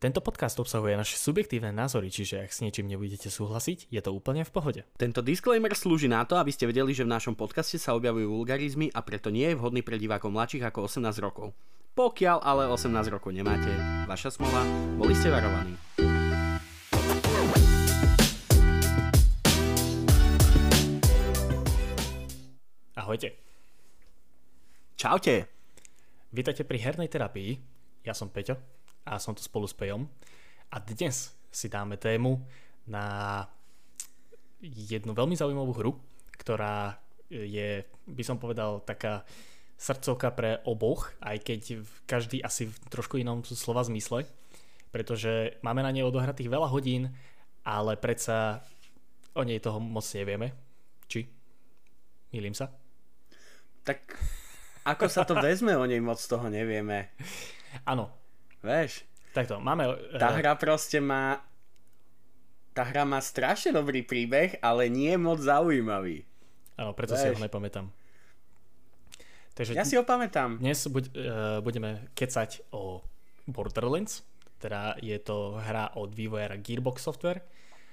Tento podcast obsahuje naše subjektívne názory, čiže ak s niečím nebudete súhlasiť, je to úplne v pohode. Tento disclaimer slúži na to, aby ste vedeli, že v našom podcaste sa objavujú vulgarizmy a preto nie je vhodný pre divákov mladších ako 18 rokov. Pokiaľ ale 18 rokov nemáte, vaša smola, boli ste varovaní. Ahojte. Čaute. Vítajte pri hernej terapii. Ja som Peťo a som tu spolu s Pejom. A dnes si dáme tému na jednu veľmi zaujímavú hru, ktorá je, by som povedal, taká srdcovka pre oboch, aj keď každý asi v trošku inom slova zmysle, pretože máme na nej odohratých veľa hodín, ale predsa o nej toho moc nevieme. Či? Mýlim sa? Tak ako sa to vezme, o nej moc toho nevieme. Áno. Vieš? Takto, máme... Tá hra proste má... Tá hra má strašne dobrý príbeh, ale nie moc zaujímavý. Áno, preto si ho nepamätám. Takže ja si ho pamätám. Dnes budeme kecať o Borderlands, teda je to hra od vývojára Gearbox Software.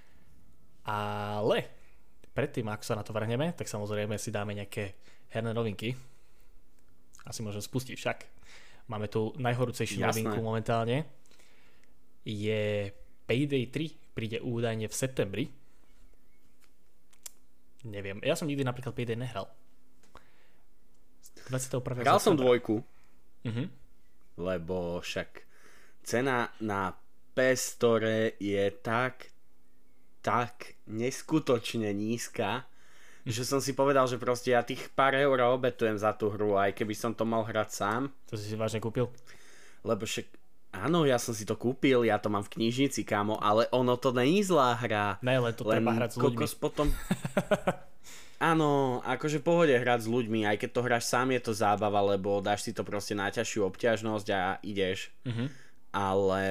Ale predtým, ako sa na to vrhneme, tak samozrejme si dáme nejaké herné novinky. Asi môžem spustiť však. Máme tu najhorúcejšiu novinku momentálne. Je Payday 3, príde údajne v septembri. Neviem, ja som nikdy napríklad Payday nehral. 21. Hral som dvojku. Lebo však cena na PS Store je tak neskutočne nízka, že som si povedal, že proste ja tých pár eur obetujem za tú hru, aj keby som to mal hrať sám. To si vážne kúpil? Lebo však, áno, ja som si to kúpil, ja to mám v knižnici, kámo, ale ono to není zlá hra. Ne, len to treba hrať s ľuďmi. Potom... Áno, akože pohode hrať s ľuďmi, aj keď to hráš sám, je to zábava, lebo dáš si to proste na ťažšiu obťažnosť a ideš. Ale...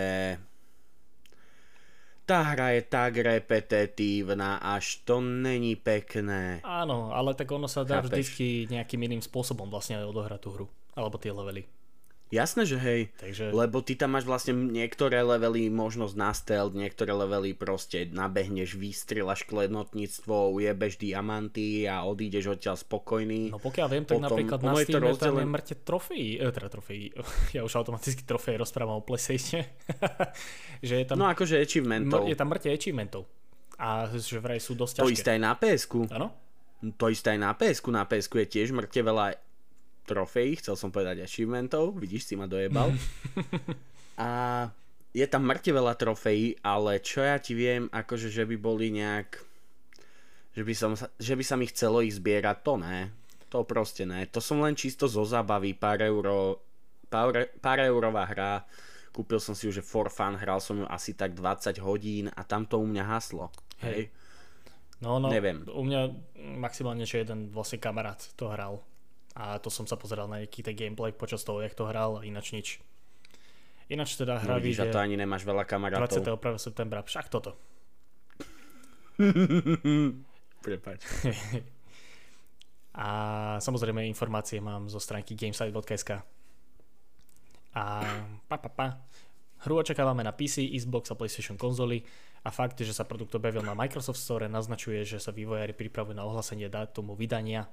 Tá hra je tak repetitívna, až to není pekné. Áno, ale tak ono sa dá vždycky nejakým iným spôsobom vlastne odohrať tú hru. Alebo tie levely. Jasné, že hej. Takže... Lebo ty tam máš vlastne niektoré levely možnosť na stealth, niektoré levely proste nabehneš, vystrieľaš klenotníctvo, ujebeš diamanty a odídeš odtiaľ spokojný. No pokiaľ viem, tak potom, napríklad na Steam tam je mŕte trofejí. Ja už automaticky trofej rozprávam o PlayStation. Že je tam, no akože achievementov. Je tam mŕte achievementov. A že vraj sú dosť ťažké. To isté aj na PS-ku. Áno? To isté aj na PS-ku. Na PS-ku je tiež mŕte veľa trofejí, chcel som povedať achievementov, vidíš, si ma dojebal. A je tam mŕte veľa trofejí, ale čo ja ti viem, akože že by boli nejak, že by sa mi chcelo ich zbierať, to ne. To proste ne. To som len čisto zo zábavy, pár eurová hra. Kúpil som si ju, že for fun, hral som ju asi tak 20 hodín a tam to u mňa haslo. Hej. No, neviem. U mňa maximálne, že jeden vlastne kamarát to hral. A to som sa pozeral na nejaký ten gameplay počas toho, jak to hral, a ináč nič. Ináč teda hra vyjde... A to ani nemáš veľa kamarátov. 21. septembra, však toto. Prepáč. A samozrejme informácie mám zo stránky gamesite.sk. A hru očakávame na PC, Xbox a PlayStation konzoly a fakt, že sa produkt objavil na Microsoft Store, naznačuje, že sa vývojári pripravujú na ohlasenie dátumu vydania.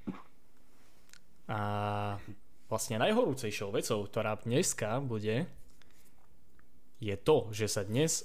A vlastne najhorúcejšou vecou, ktorá dneska bude, je to, že sa dnes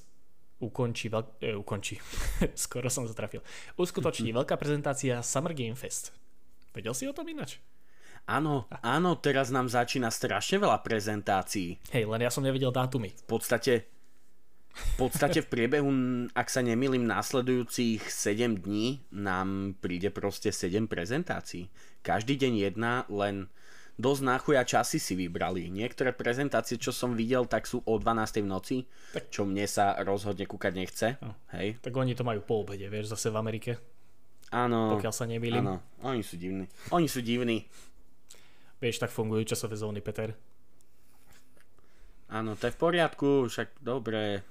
skoro som sa trafil, uskutoční veľká prezentácia Summer Game Fest. Vedel si o tom ináč? Áno, teraz nám začína strašne veľa prezentácií. Hej, len ja som nevedel dátumy. V podstate v priebehu, ak sa nemýlim, následujúcich 7 dní nám príde proste 7 prezentácií. Každý deň jedna, len dosť náchuja časy si vybrali. Niektoré prezentácie, čo som videl, tak sú o 12. v noci, čo mne sa rozhodne kúkať nechce. Hej. Tak oni to majú po obede, vieš, zase v Amerike. Áno. Pokiaľ sa nemýlim. Áno, oni sú divní. Vieš, tak fungujú časové zóny, Peter. Áno, to je v poriadku, však dobre.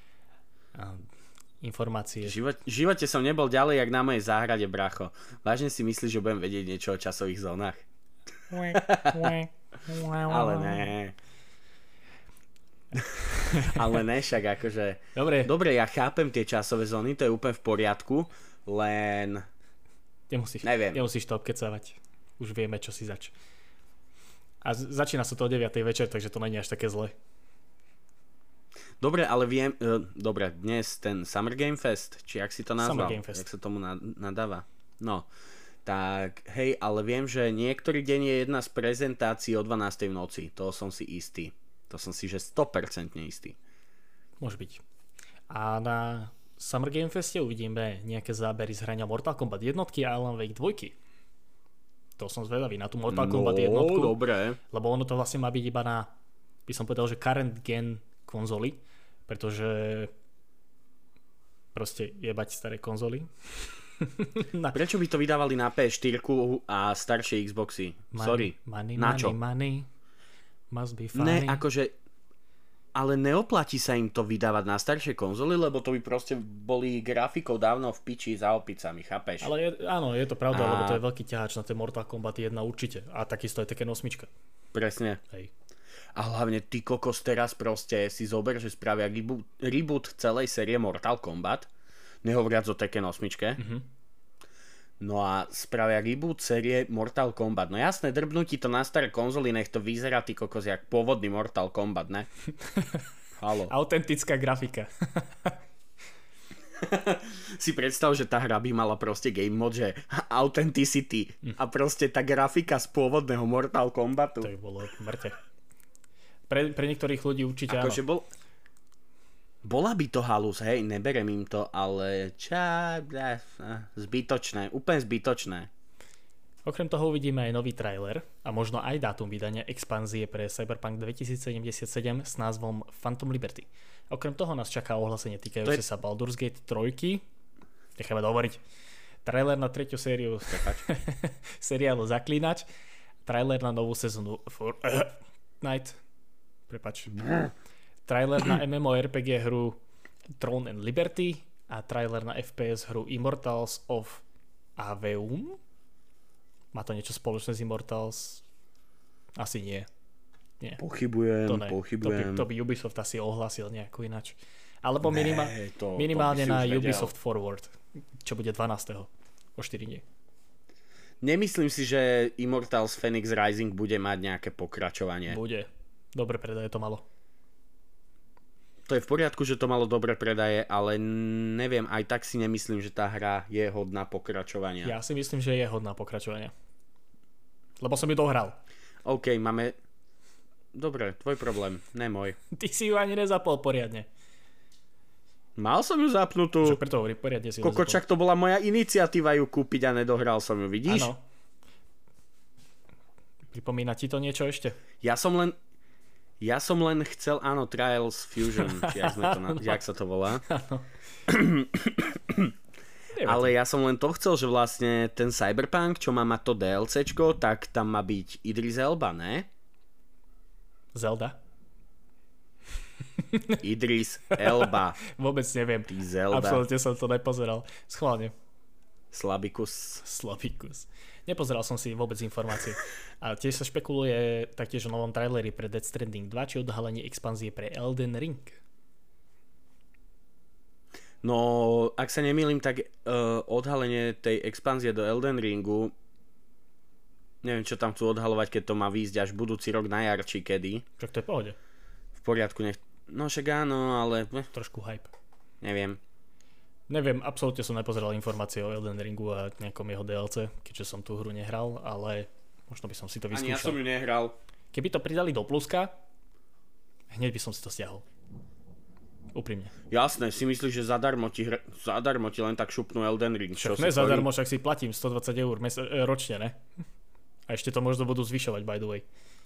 Informácie. V živote som nebol ďalej, jak na mojej záhrade, bracho. Vážne si myslíš, že budem vedieť niečo o časových zónach? Ale ne. Ale ne, však akože... Dobre, ja chápem tie časové zóny, to je úplne v poriadku, len... Nemusíš to obkecávať. Už vieme, čo si zač. A začína sa to o 9. večer, takže to nie je až také zle. Dobre, ale viem... dobre, dnes ten Summer Game Fest, či jak si to nazval? Summer Game Fest. Jak sa tomu nadáva? No, tak hej, ale viem, že niektorý deň je jedna z prezentácií o 12. v noci. To som si istý. To som si, že 100% istý. Môže byť. A na Summer Game Feste uvidíme nejaké zábery z hrania Mortal Kombat jednotky a Alan Wake 2. To som zvedavý na tú Mortal Kombat jednotku. Dobre. Lebo ono to vlastne má byť iba na, by som povedal, že current gen konzoly, pretože proste jebať staré konzoly. Prečo by to vydávali na PS4 a staršie Xboxy? Sorry. Na čo? Money must be funny. Ne, akože ale neoplatí sa im to vydávať na staršie konzoly, lebo to by proste boli grafikov dávno v piči za opicami, chápeš? Ale áno, je to pravda, lebo to je veľký ťahač na ten Mortal Kombat 1 určite. A takisto je Tekken 8. Presne. Hej. A hlavne ty kokos teraz proste si zober, že spravia reboot celej série Mortal Kombat, nehovoriac o Tekken 8. No a spravia reboot série Mortal Kombat. No jasné, drbnú ti to na staré konzoly, nech to vyzerá ty kokos jak pôvodný Mortal Kombat, ne? Haló. Autentická grafika. Si predstav, že tá hra by mala proste game mod, že authenticity a proste tá grafika z pôvodného Mortal Kombatu. To by bolo mŕte. Pre niektorých ľudí určite akože áno. Bola by to halus, hej, neberem im to, ale zbytočné, úplne zbytočné. Okrem toho uvidíme aj nový trailer a možno aj dátum vydania expanzie pre Cyberpunk 2077 s názvom Phantom Liberty. Okrem toho nás čaká ohlásenie týkajúce sa Baldur's Gate 3. Necháme hovoriť. Trailer na 3. sériu seriálu Zaklínač. Trailer na novú sezónu Fortnite. Prepač. Trailer na MMORPG hru Throne and Liberty a trailer na FPS hru Immortals of Aveum. Má to niečo spoločné s Immortals? Asi nie. Pochybujem. To by Ubisoft asi ohlásil nejako inač. Alebo minimálne na Ubisoft Forward, čo bude 12. O 4 dní. Nemyslím si, že Immortals Phoenix Rising bude mať nejaké pokračovanie. Bude. Dobre predaje to malo. To je v poriadku, že to malo dobré predaje, ale neviem, aj tak si nemyslím, že tá hra je hodná pokračovania. Ja si myslím, že je hodná pokračovania. Lebo som ju dohral. OK, máme... Dobre, tvoj problém, ne môj. Ty si ju ani nezapol poriadne. Mal som ju zapnutú. Čo preto hovorí, poriadne si ju nezapol. Kokočak, to bola moja iniciatíva ju kúpiť a nedohral som ju, vidíš? Áno. Pripomína ti to niečo ešte? Ja som len chcel, áno, Trials Fusion, či jak sa to volá. Ale ja som len to chcel, že vlastne ten Cyberpunk, čo má to DLCčko, tak tam má byť Idris Elba, ne? Zelda? Idris Elba. Vôbec neviem. Ty Zelda. Absolutne som to nepozeral. Schválne. Slabikus. Nepozeral som si vôbec informácie. A tiež sa špekuluje taktiež o novom traileri pre Death Stranding 2 či odhalenie expanzie pre Elden Ring. No, ak sa nemýlim, tak odhalenie tej expanzie do Elden Ringu, neviem, čo tam chcú odhalovať, keď to má výjsť až budúci rok na jar, či kedy. Však to je v pohode. V poriadku, no však áno, ale... Trošku hype. Neviem, absolútne som nepozeral informácie o Elden Ringu a nejakom jeho DLC, keďže som tú hru nehral, ale možno by som si to vyskúšal. Ani ja som ju nehral. Keby to pridali do pluska, hneď by som si to stiahol. Úprimne. Jasné, si myslíš, že zadarmo ti len tak šupnú Elden Ring. Však ne zadarmo, však si platím 120 eur ročne, ne? A ešte to možno budú zvyšovať, by the way.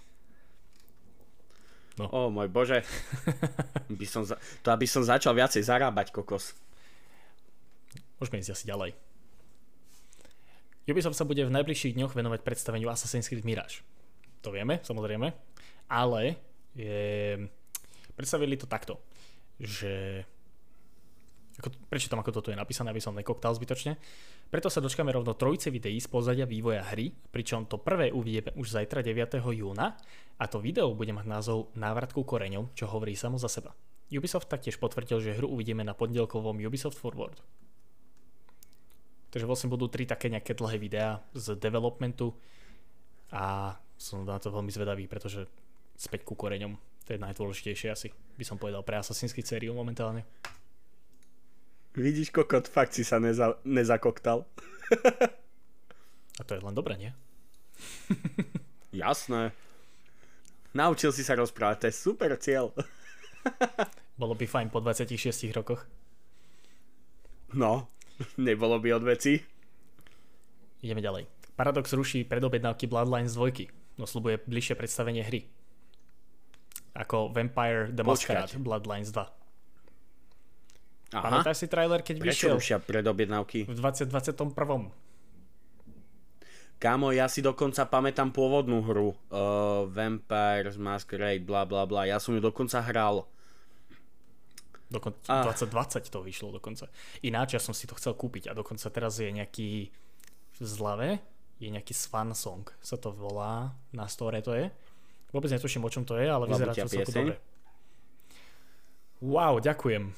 No. Ó, môj bože. Aby som začal viacej zarábať, kokos. Môžeme ísť asi ďalej. Ubisoft sa bude v najbližších dňoch venovať predstaveniu Assassin's Creed Mirage. To vieme, samozrejme. Ale predstavili to takto, že prečítam, ako toto je napísané, aby som nekoktal zbytočne. Preto sa dočkáme rovno trojice videí z pozadia vývoja hry, pričom to prvé uvidíme už zajtra 9. júna a to video bude mať názov Návrat ku koreňom, čo hovorí samo za seba. Ubisoft taktiež potvrdil, že hru uvidíme na pondelkovom Ubisoft Forward. Takže vlastne budú 3 také nejaké dlhé videá z developmentu a som na to veľmi zvedavý, pretože späť ku koreňom. To je najdôležitejšie asi, by som povedal, pre Assassin's Creed sériu momentálne. Vidíš, kokot, fakt si sa nezakoktal. A to je len dobré, nie? Jasné. Naučil si sa rozprávať, to je super cieľ. Bolo by fajn po 26 rokoch. No, nebolo by od veci. Ideme ďalej. Paradox ruší predobjednávky Bloodlines 2. No sľubuje bližšie predstavenie hry. Ako Vampire the Masquerade Bloodlines 2. Pamätáš si trailer, keď vyšiel? Prečo rušia predobjednávky? V 2021. Kámo, ja si dokonca pamätám pôvodnú hru. Vampire the Masquerade, bla bla bla. Ja som ju dokonca hral. 2020 to vyšlo dokonca. Ináč ja som si to chcel kúpiť a dokonca teraz je nejaký v zlave, je nejaký Swan Song sa to volá, na store to je. Vôbec netuším, o čom to je, ale vyzerá to celku dobre. Wow, ďakujem.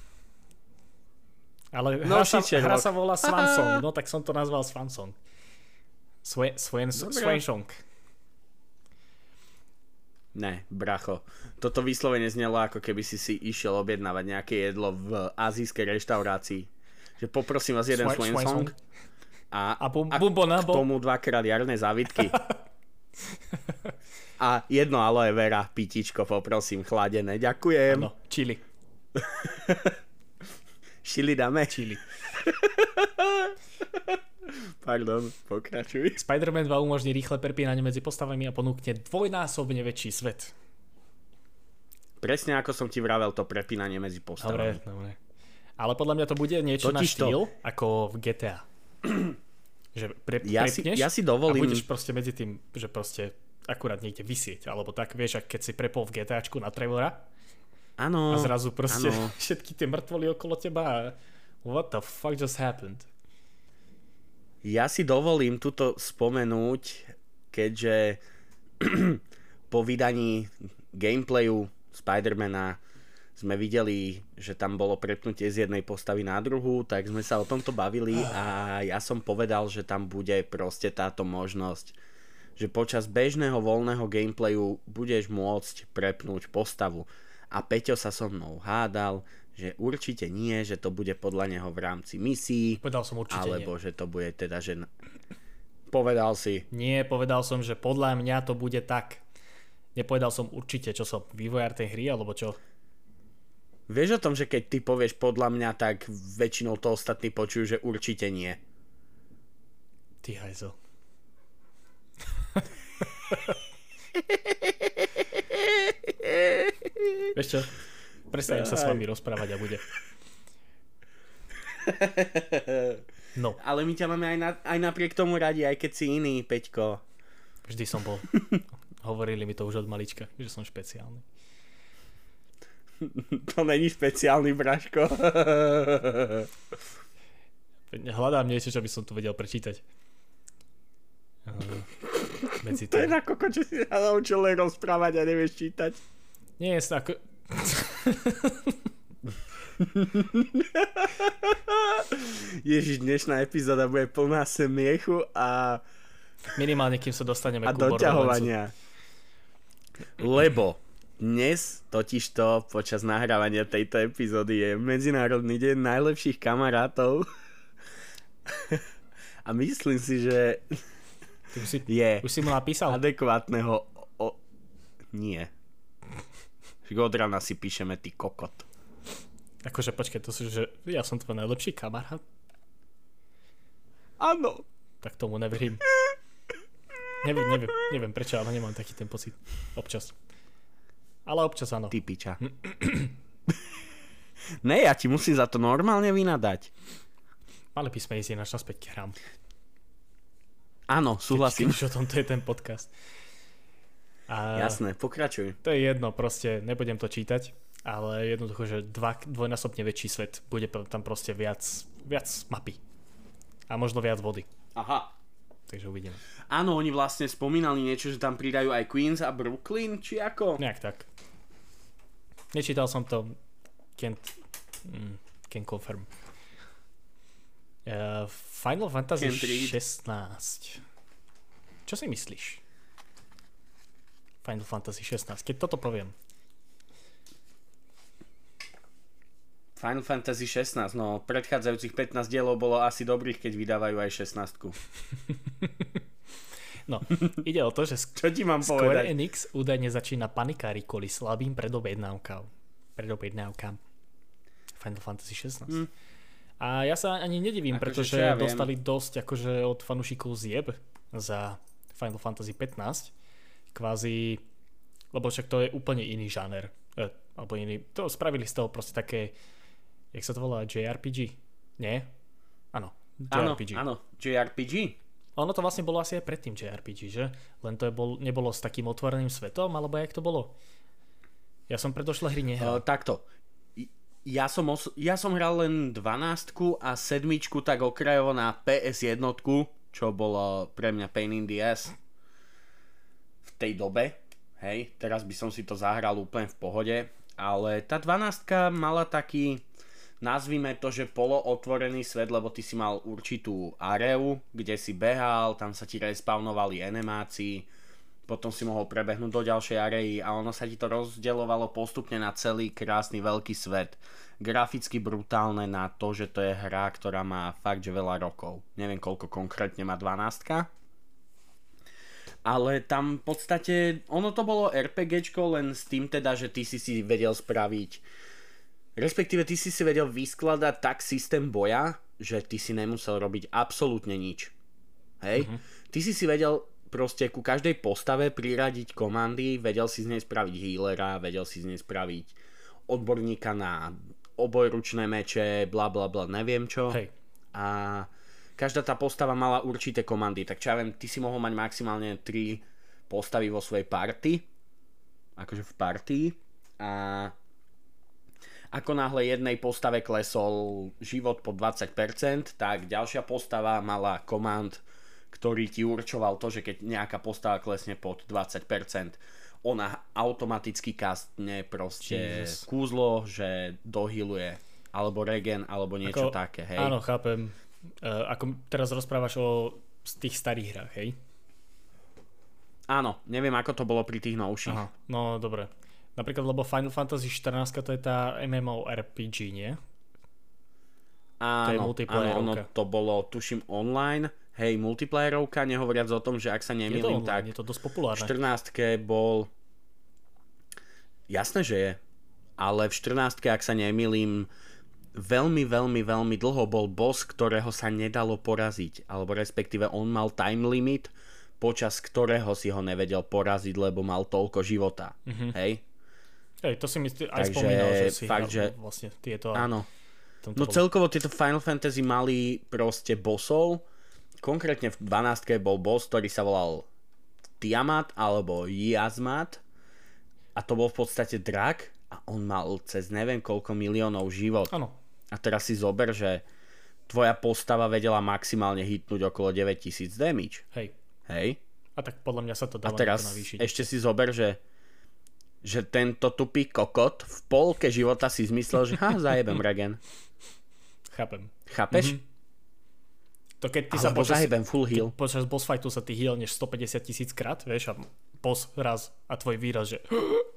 Ale hra sa volá Swan Song, no tak som to nazval Swan Song. Swan Song. Ne, bracho. Toto vyslovene znelo, ako keby si išiel objednávať nejaké jedlo v azijskej reštaurácii. Že poprosím vás jeden Swan Song a k tomu 2-krát jarné závitky. A jedno aloe vera, pitičko, poprosím, chladené. Ďakujem. Áno, chili. Chili dáme? Chili. Pardon, pokračuj. Spider-Man 2 umožní rýchle prepínanie medzi postavami a ponúkne dvojnásobne väčší svet. Presne ako som ti vravel, to prepínanie medzi postavami. Dobre. Ale podľa mňa to bude niečo na štýl, ako v GTA. Že prepneš ja si dovolím... a budeš proste medzi tým, že proste akurát niekde vysieť, alebo tak, vieš, keď si prepol v GTAčku na Trevora. Áno. A zrazu proste všetky tie mŕtvoly okolo teba a what the fuck just happened? Ja si dovolím tuto spomenúť, keďže po vydaní gameplayu Spider-Mana sme videli, že tam bolo prepnutie z jednej postavy na druhú, tak sme sa o tomto bavili a ja som povedal, že tam bude proste táto možnosť, že počas bežného voľného gameplayu budeš môcť prepnúť postavu. A Peťo sa so mnou hádal, že určite nie, že to bude podľa neho v rámci misií. Povedal som určite alebo nie. Že to bude teda, že... Povedal si. Nie, povedal som, že podľa mňa to bude tak. Nepovedal som určite, čo som vývojár tej hry, alebo čo. Vieš o tom, že keď ty povieš podľa mňa, tak väčšinou to ostatní počujú, že určite nie. Ty hajzo. Vieš čo? Prestanem sa s vami rozprávať a bude. No. Ale my ťa máme aj napriek tomu radi, aj keď si iný, Peťko. Vždy som bol. Hovorili mi to už od malička, že som špeciálny. To není špeciálny, Braško. Hľadám niečo, čo by som tu vedel prečítať. To je na koko, čo si sa naučil len rozprávať a nevieš čítať. Nie je ako... Ježiš, dnešná epizóda bude plná smiechu a minimálne, kým sa dostaneme ku doťahovania. Lebo dnes totižto počas nahrávania tejto epizódy je Medzinárodný deň najlepších kamarátov a myslím si, že už si mu napísal? Adekvátneho nie. Od rána si píšeme, ty kokot. Akože počkaj, to sú, že ja som tvoj najlepší kamarát? Áno. Tak tomu neverím. Neviem prečo, ale nemám taký ten pocit. Občas. Ale občas áno. Ty piča. Ne, ja ti musím za to normálne vynadať. Mali by sme ísť naspäť k hrám. Áno, súhlasím. Keď o tomto je ten podcast. Jasné, pokračuj. To je jedno, proste nebudem to čítať, ale jednoducho, že dvojnásobne väčší svet. Bude tam proste viac mapy. A možno viac vody. Aha. Takže uvidíme. Áno, oni vlastne spomínali niečo, že tam pridajú aj Queens a Brooklyn, či ako? Nejak tak. Nečítal som to, Can't confirm. Final Fantasy 16. Čo si myslíš? Final Fantasy 16. Keď toto poviem. Final Fantasy 16, no predchádzajúcich 15 dielov bolo asi dobrých, keď vydávajú aj 16. No, ide o to, že Čo ti mám Square povedať? Enix údajne začína panikáriť kvôli slabým predobjednávkam Final Fantasy 16. A ja sa ani nedivím, pretože čo ja viem. dostali dosť akože od fanúšikov zjeb za Final Fantasy 15. Kvázi, lebo však to je úplne iný žáner. Alebo iný, to spravili z toho proste také, jak sa to volá, JRPG? Nie? Áno, JRPG. Áno, JRPG. Ono to vlastne bolo asi aj predtým JRPG, že? Len to nebolo s takým otvoreným svetom, alebo jak to bolo? Ja som predošlé hry nehral. Takto. Ja som hral len 12 a 7 tak okrajovo na PS1, čo bolo pre mňa pain in the ass v tej dobe. Hej, teraz by som si to zahral úplne v pohode, ale tá 12 mala taký, nazvime to, že polootvorený svet, lebo ty si mal určitú areu, kde si behal, tam sa ti respawnovali animácii, potom si mohol prebehnúť do ďalšej arei a ono sa ti to rozdeľovalo postupne na celý krásny veľký svet. Graficky brutálne na to, že to je hra, ktorá má fakt, že veľa rokov. Neviem, koľko konkrétne má 12. Ale tam v podstate, ono to bolo RPGčko, len s tým teda, že ty si vedel spraviť, respektíve ty si vedel vyskladať tak systém boja, že ty si nemusel robiť absolútne nič. Hej? Ty si vedel proste ku každej postave priradiť komandy, vedel si z nej spraviť healera, vedel si z nej spraviť odborníka na obojručné meče, bla bla bla, neviem čo. Hej. A každá tá postava mala určité komandy, tak čo ja viem, ty si mohol mať maximálne 3 postavy vo svojej party, akože v partii, a ako náhle jednej postave klesol život po 20%, tak ďalšia postava mala komand, ktorý ti určoval to, že keď nejaká postava klesne pod 20%, ona automaticky kastne proste kúzlo, že dohiluje, alebo regen, alebo niečo také, hej. Áno, chápem. Ako teraz rozprávaš o tých starých hrách, hej? Áno, neviem, ako to bolo pri tých novších. Aha, no dobre. Napríklad, lebo Final Fantasy 14 to je tá MMORPG, nie? Áno, to je multiplayerovka. ono to bolo, tuším, online. Hej, multiplayerovka, nehovoriac o tom, že ak sa nemýlim, tak je to dosť populárne. V 14 bol... Jasné, že je. Ale v 14 ak sa nemýlim, veľmi dlho bol boss, ktorého sa nedalo poraziť. Alebo respektíve on mal time limit, počas ktorého si ho nevedel poraziť, lebo mal toľko života. Hej? Hej, to si mi aj spomínal, že si fakt, že... vlastne tieto... Áno. No celkovo tieto Final Fantasy mali proste bossov. Konkrétne v 12 bol boss, ktorý sa volal Tiamat alebo Yasmat. A to bol v podstate drak a on mal cez neviem koľko miliónov život. Áno. A teraz si zober, že tvoja postava vedela maximálne hitnúť okolo 9000 damage. Hej? A tak podľa mňa sa to a dáva teraz navýšiť. Ešte si zober, že tento tupý kokot v polke života si zmyslel, že zajebem regen. Chápeš? To keď ty alebo zajebem full heal. Počas boss fightu sa ty healneš 150 000 krát, vieš, a boss raz a tvoj výraz, že...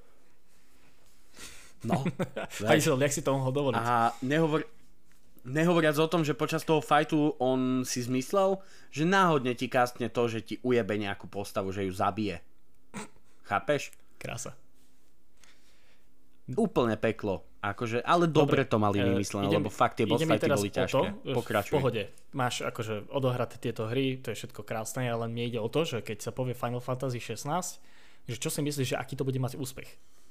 No. Hajzel, jak si to mohol dovoliť? A nehovoriac o tom, že počas toho fightu on si zmyslel, že náhodne ti kastne to, že ti ujebe nejakú postavu, že ju zabije. Chápeš? Krása. Úplne peklo. Akože, ale dobre to mali vymyslené, lebo fakt tie boss fighty boli ťažké. Pokračuj. V pohode. Máš akože odohraté tieto hry, to je všetko krásne, ale mne ide o to, že keď sa povie Final Fantasy 16, že čo si myslíš, že aký to bude mať úspech?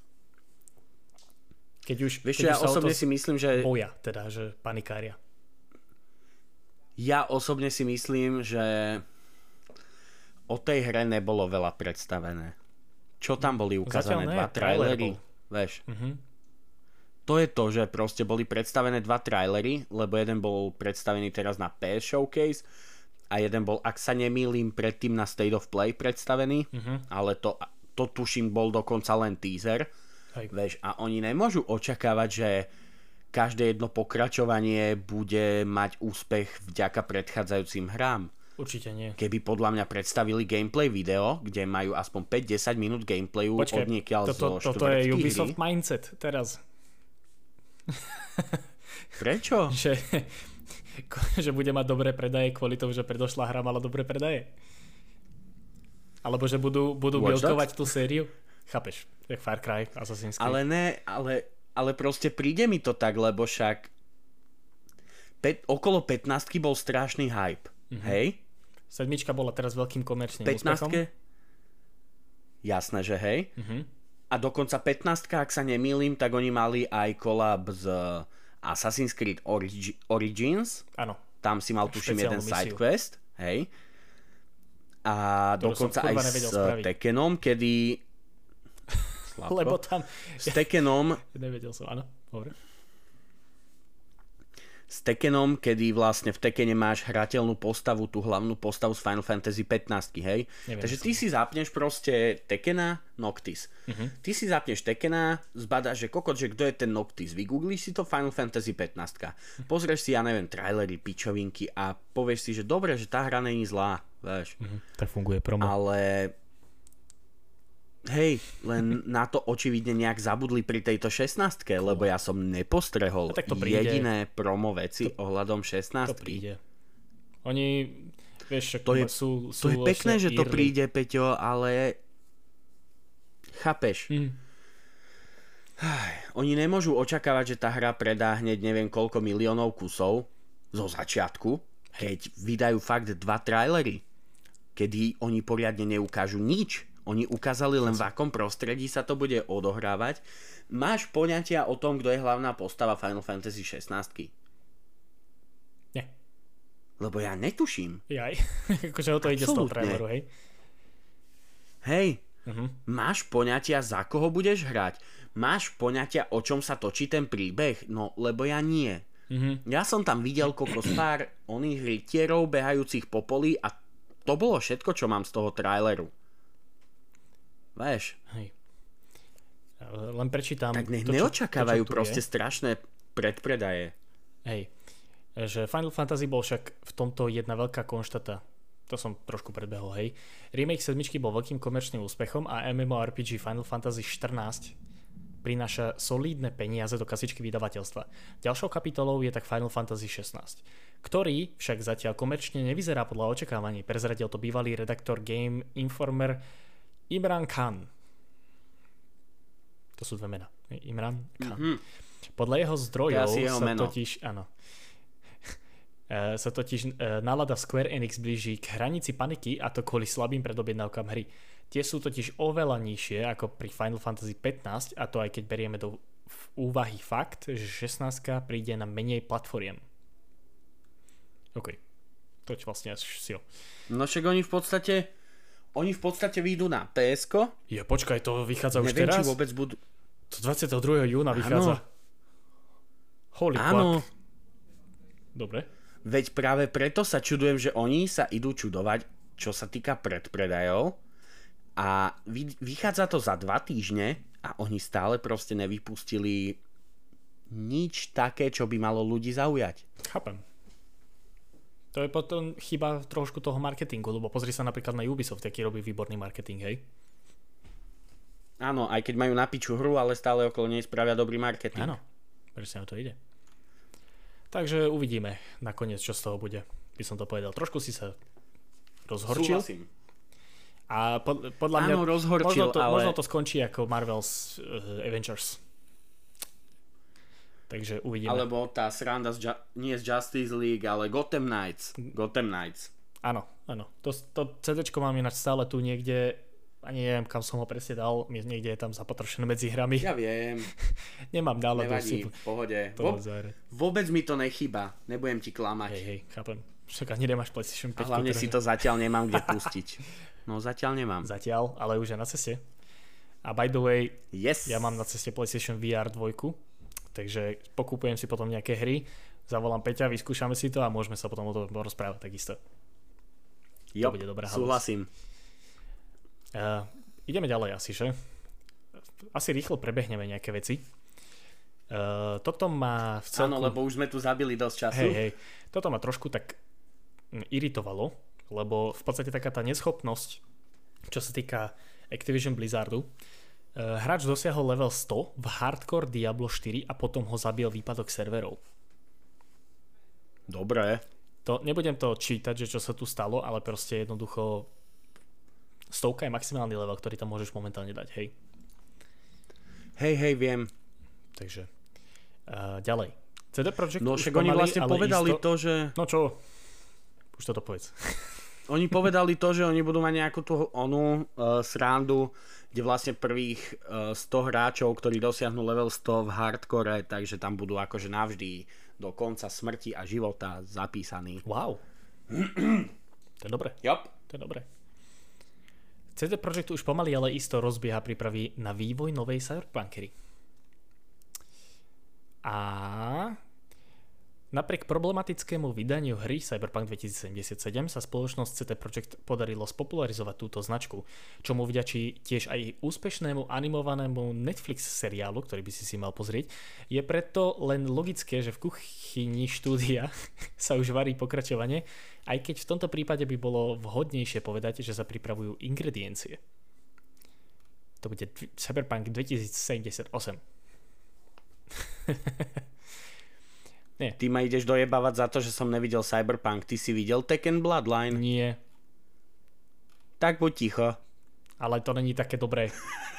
Vieš, ja osobne si myslím, že... Boja, teda, že panikária. Ja osobne si myslím, že o tej hre nebolo veľa predstavené. Čo tam boli ukázané? 2 trailery? Vieš. To je to, že proste boli predstavené 2 trailery, lebo jeden bol predstavený teraz na PS Showcase a jeden bol, ak sa nemýlim, predtým na State of Play predstavený, ale to tuším bol dokonca len teaser. Vieš, a oni nemôžu očakávať, že každé jedno pokračovanie bude mať úspech vďaka predchádzajúcim hrám. Určite nie. Keby podľa mňa predstavili gameplay video, kde majú aspoň 5-10 minút gameplayu od niekiaľ zo toto je Ubisoft mindset teraz. Prečo? že bude mať dobré predaje kvôli tomu, že predošlá hra mala dobré predaje. Alebo že budú buildovať tú sériu. Chápeš? Jak Far Cry, Assassin's Creed. Ale ne, ale proste príde mi to tak, lebo však okolo 15 bol strašný hype. Hej? 7 bola teraz veľkým komerčným úspechom. Jasné, že hej. A dokonca 15, ak sa nemýlim, tak oni mali aj collab z Assassin's Creed Origins. Áno. Tam si mal tuším jeden sidequest. Hej. A dokonca aj s Tekkenom, kedy... Lebo tam... S Tekkenom... Nevedel som, áno. Dobre. S Tekkenom, kedy vlastne v Tekkene máš hrateľnú postavu, tú hlavnú postavu z Final Fantasy 15, hej? Takže ty si zapneš proste Tekkena, Noctis. Ty si zapneš Tekkena, zbadáš, že kokot, že kto je ten Noctis. Vygooglíš si to Final Fantasy 15. Pozrieš si, ja neviem, trailery, pičovinky a povieš si, že dobre, že tá hra není zlá, vieš. Tak funguje promo. Ale... Hej, len na to očividne nejak zabudli pri tejto 16, lebo ja som nepostrehol jediné promo veci ohľadom 16. To príde. Oni, vieš, to je pekné, že to príde, Peťo, ale chápeš? Oni nemôžu očakávať, že tá hra predá hneď neviem koľko miliónov kusov zo začiatku, keď vydajú fakt 2 trailery, kedy oni poriadne neukážu nič. Oni ukázali len v akom prostredí sa to bude odohrávať. Máš poňatia o tom, kto je hlavná postava Final Fantasy 16? Nie. Lebo ja netuším. Jaj, akože o to ide z toho traileru, hej? Hej, máš poňatia, za koho budeš hrať? Máš poňatia, o čom sa točí ten príbeh? No, lebo ja nie. Ja som tam videl kokos pár oných rytierov behajúcich po poli a to bolo všetko, čo mám z toho traileru. Vieš? Hej. Len prečítam... Tak neočakávajú proste strašné predpredaje. Hej. Že Final Fantasy bol však v tomto jedna veľká konštata. To som trošku predbehol, hej. Remake 7 bol veľkým komerčným úspechom a MMORPG Final Fantasy 14 prináša solídne peniaze do kasičky vydavateľstva. Ďalšou kapitolou je tak Final Fantasy 16, ktorý však zatiaľ komerčne nevyzerá podľa očakávaní. Prezradil to bývalý redaktor Game Informer Imran Khan. To sú 2 mená. Imran Khan. Podľa jeho zdrojov sa totiž nálada v Square Enix blíži k hranici paniky, a to kvôli slabým predobjednávkam hry. Tie sú totiž oveľa nižšie ako pri Final Fantasy 15, a to aj keď berieme do úvahy fakt, že 16 príde na menej platformiem. OK. To je vlastne asi. No však oni v podstate vyjdú na PS-ko. Počkaj, to vychádza už teraz? Neviem, či vôbec budú... To 22. júna vychádza. Holy fuck. Dobre. Veď práve preto sa čudujem, že oni sa idú čudovať, čo sa týka predpredajov. A vychádza to za 2 týždne a oni stále proste nevypustili nič také, čo by malo ľudí zaujať. Chápem. To je potom chyba trošku toho marketingu, lebo pozri sa napríklad na Ubisoft, aký robí výborný marketing, hej? Áno, aj keď majú na piču hru, ale stále okolo nej spravia dobrý marketing. Áno, presne o to ide. Takže uvidíme nakoniec, čo z toho bude, by som to povedal. Trošku si sa rozhorčil. Súhlasím. A podľa mňa možno to skončí ako Marvel's Avengers. Takže uvidíme. Alebo tá sranda nie z Justice League, ale Gotham Knights. Áno. To CD-čko mám ináč stále tu niekde, ani neviem, kam som ho presne dal, niekde je tam zapotršené medzi hrami. Ja viem. Nemám náladu. Nevadí, v pohode. Vôbec mi to nechýba, nebudem ti klamať. Hej, chápem. Však ani nemáš PlayStation 5. A hlavne si to zatiaľ nemám kde pustiť. No zatiaľ nemám. Zatiaľ, ale už je na ceste. A by the way, yes. Ja mám na ceste PlayStation VR 2, takže pokúpujem si potom nejaké hry, zavolám Peťa, vyskúšame si to a môžeme sa potom o tom rozprávať takisto. Jo, to bude dobrá súhlasím. Ideme ďalej asi, že? Asi rýchlo prebehneme nejaké veci. Toto má v celku... Áno, lebo už sme tu zabili dosť času. Hej, toto ma trošku tak iritovalo, lebo v podstate taká tá neschopnosť, čo sa týka Activision Blizzardu, hráč dosiahol level 100 v hardcore Diablo 4 a potom ho zabil výpadok serverov. Dobre. Nebudem to čítať, že čo sa tu stalo, ale proste jednoducho 100 je maximálny level, ktorý tam môžeš momentálne dať, hej. Hej, viem. Takže ďalej. CD Projekt No už však oni pomaly, vlastne ale povedali isto... to, že... No čo? Už toto povedz. Oni povedali to, že oni budú mať nejakú tú srandu, kde vlastne prvých 100 hráčov, ktorí dosiahnu level 100 v hardcore, takže tam budú akože navždy do konca smrti a života zapísaní. Wow. To je dobre. Jop. To je dobre. CD Projekt už pomaly, ale isto rozbieha prípravy na vývoj novej cyberpunkery. A napriek problematickému vydaniu hry Cyberpunk 2077 sa spoločnosť CD Projekt podarilo spopularizovať túto značku, čomu vďačí tiež aj úspešnému animovanému Netflix seriálu, ktorý by si mal pozrieť. Je preto len logické, že v kuchyni štúdia sa už varí pokračovanie, aj keď v tomto prípade by bolo vhodnejšie povedať, že sa pripravujú ingrediencie. To bude Cyberpunk 2078. Nie. Ty ma ideš dojebávať za to, že som nevidel Cyberpunk. Ty si videl Tekken Bloodline? Nie. Tak buď ticho. Ale to není také dobré.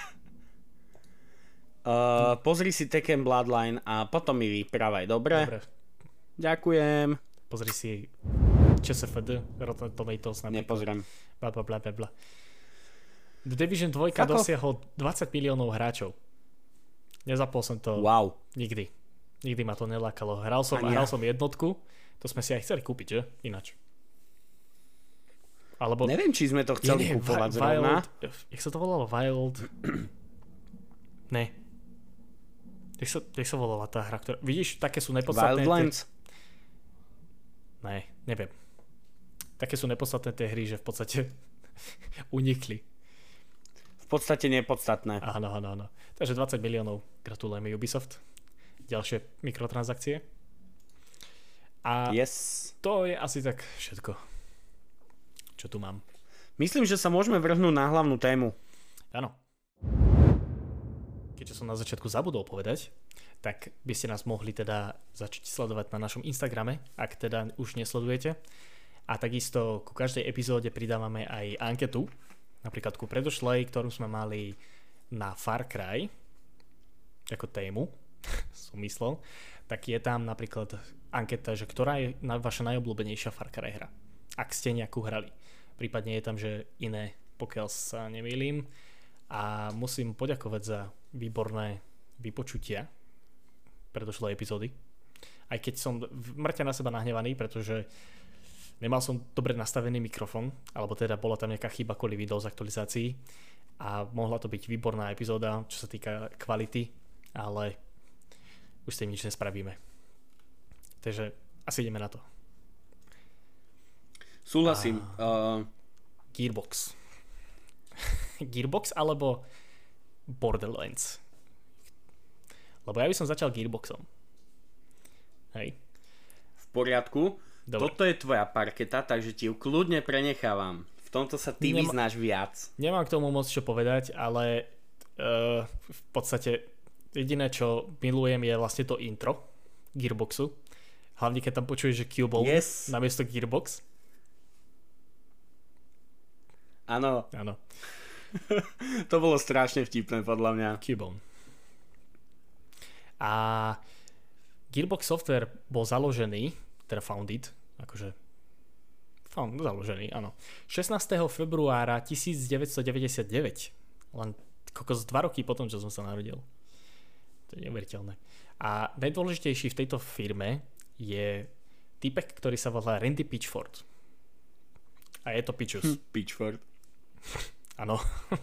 Pozri si Tekken Bloodline a potom mi vyprávaj, dobre? Dobre. Ďakujem. Pozri si ČSFD, Rotten Tomatoes. Nepozriem. Blablabla. The Division 2 dosiahol 20 miliónov hráčov. Nezapol som to nikdy. Nikdy ma to nelákalo. Hral som jednotku, to sme si aj chceli kúpiť, že? Ináč. Alebo... Neviem, či sme to chceli kúpovať zrovna. Jak sa to volalo? Wild... Ne. Jak sa volala tá hra, ktorá... Vidíš, také sú nepodstatné... Wildlands? Ne, neviem. Také sú nepodstatné tie hry, že v podstate unikli. V podstate nepodstatné. Áno. Takže 20 miliónov. Gratulujeme Ubisoft. Ďalšie mikrotransakcie. A to je asi tak všetko, čo tu mám. Myslím, že sa môžeme vrhnúť na hlavnú tému. Áno. Keďže som na začiatku zabudol povedať, tak by ste nás mohli teda začať sledovať na našom Instagrame, ak teda už nesledujete. A takisto ku každej epizóde pridávame aj anketu, napríklad ku predošlej, ktorú sme mali na Far Cry ako tému, som myslel, tak je tam napríklad anketa, že ktorá je vaša najobľúbenejšia Far Cry hra, ak ste nejakú hrali. Prípadne je tam, že iné, pokiaľ sa nemýlim. A musím poďakovať za výborné vypočutia predošlej epizódy. Aj keď som mŕte na seba nahnevaný, pretože nemal som dobre nastavený mikrofón, alebo teda bola tam nejaká chyba kvôli video z aktualizácií a mohla to byť výborná epizóda, čo sa týka kvality, ale už s tým nič nespravíme. Takže asi ideme na to. Súhlasím. Gearbox. Gearbox alebo Borderlands? Lebo ja by som začal Gearboxom. Hej. V poriadku. Dobre. Toto je tvoja parketa, takže ti ju kľudne prenechávam. V tomto sa ty vyznáš viac. Nemám k tomu moc čo povedať, ale v podstate jediné, čo milujem, je vlastne to intro Gearboxu. Hlavne, keď tam počuješ, že Cubone namiesto Gearbox. Áno. To bolo strašne vtipné, podľa mňa. Cubone. A Gearbox Software bol založený, teda founded, založený, áno. 16. februára 1999. Len kokos 2 roky potom, čo som sa narodil. To je neuveriteľné. A najdôležitejší v tejto firme je typek, ktorý sa volá Randy Pitchford. A je to Pitchus. Pitchford. Áno.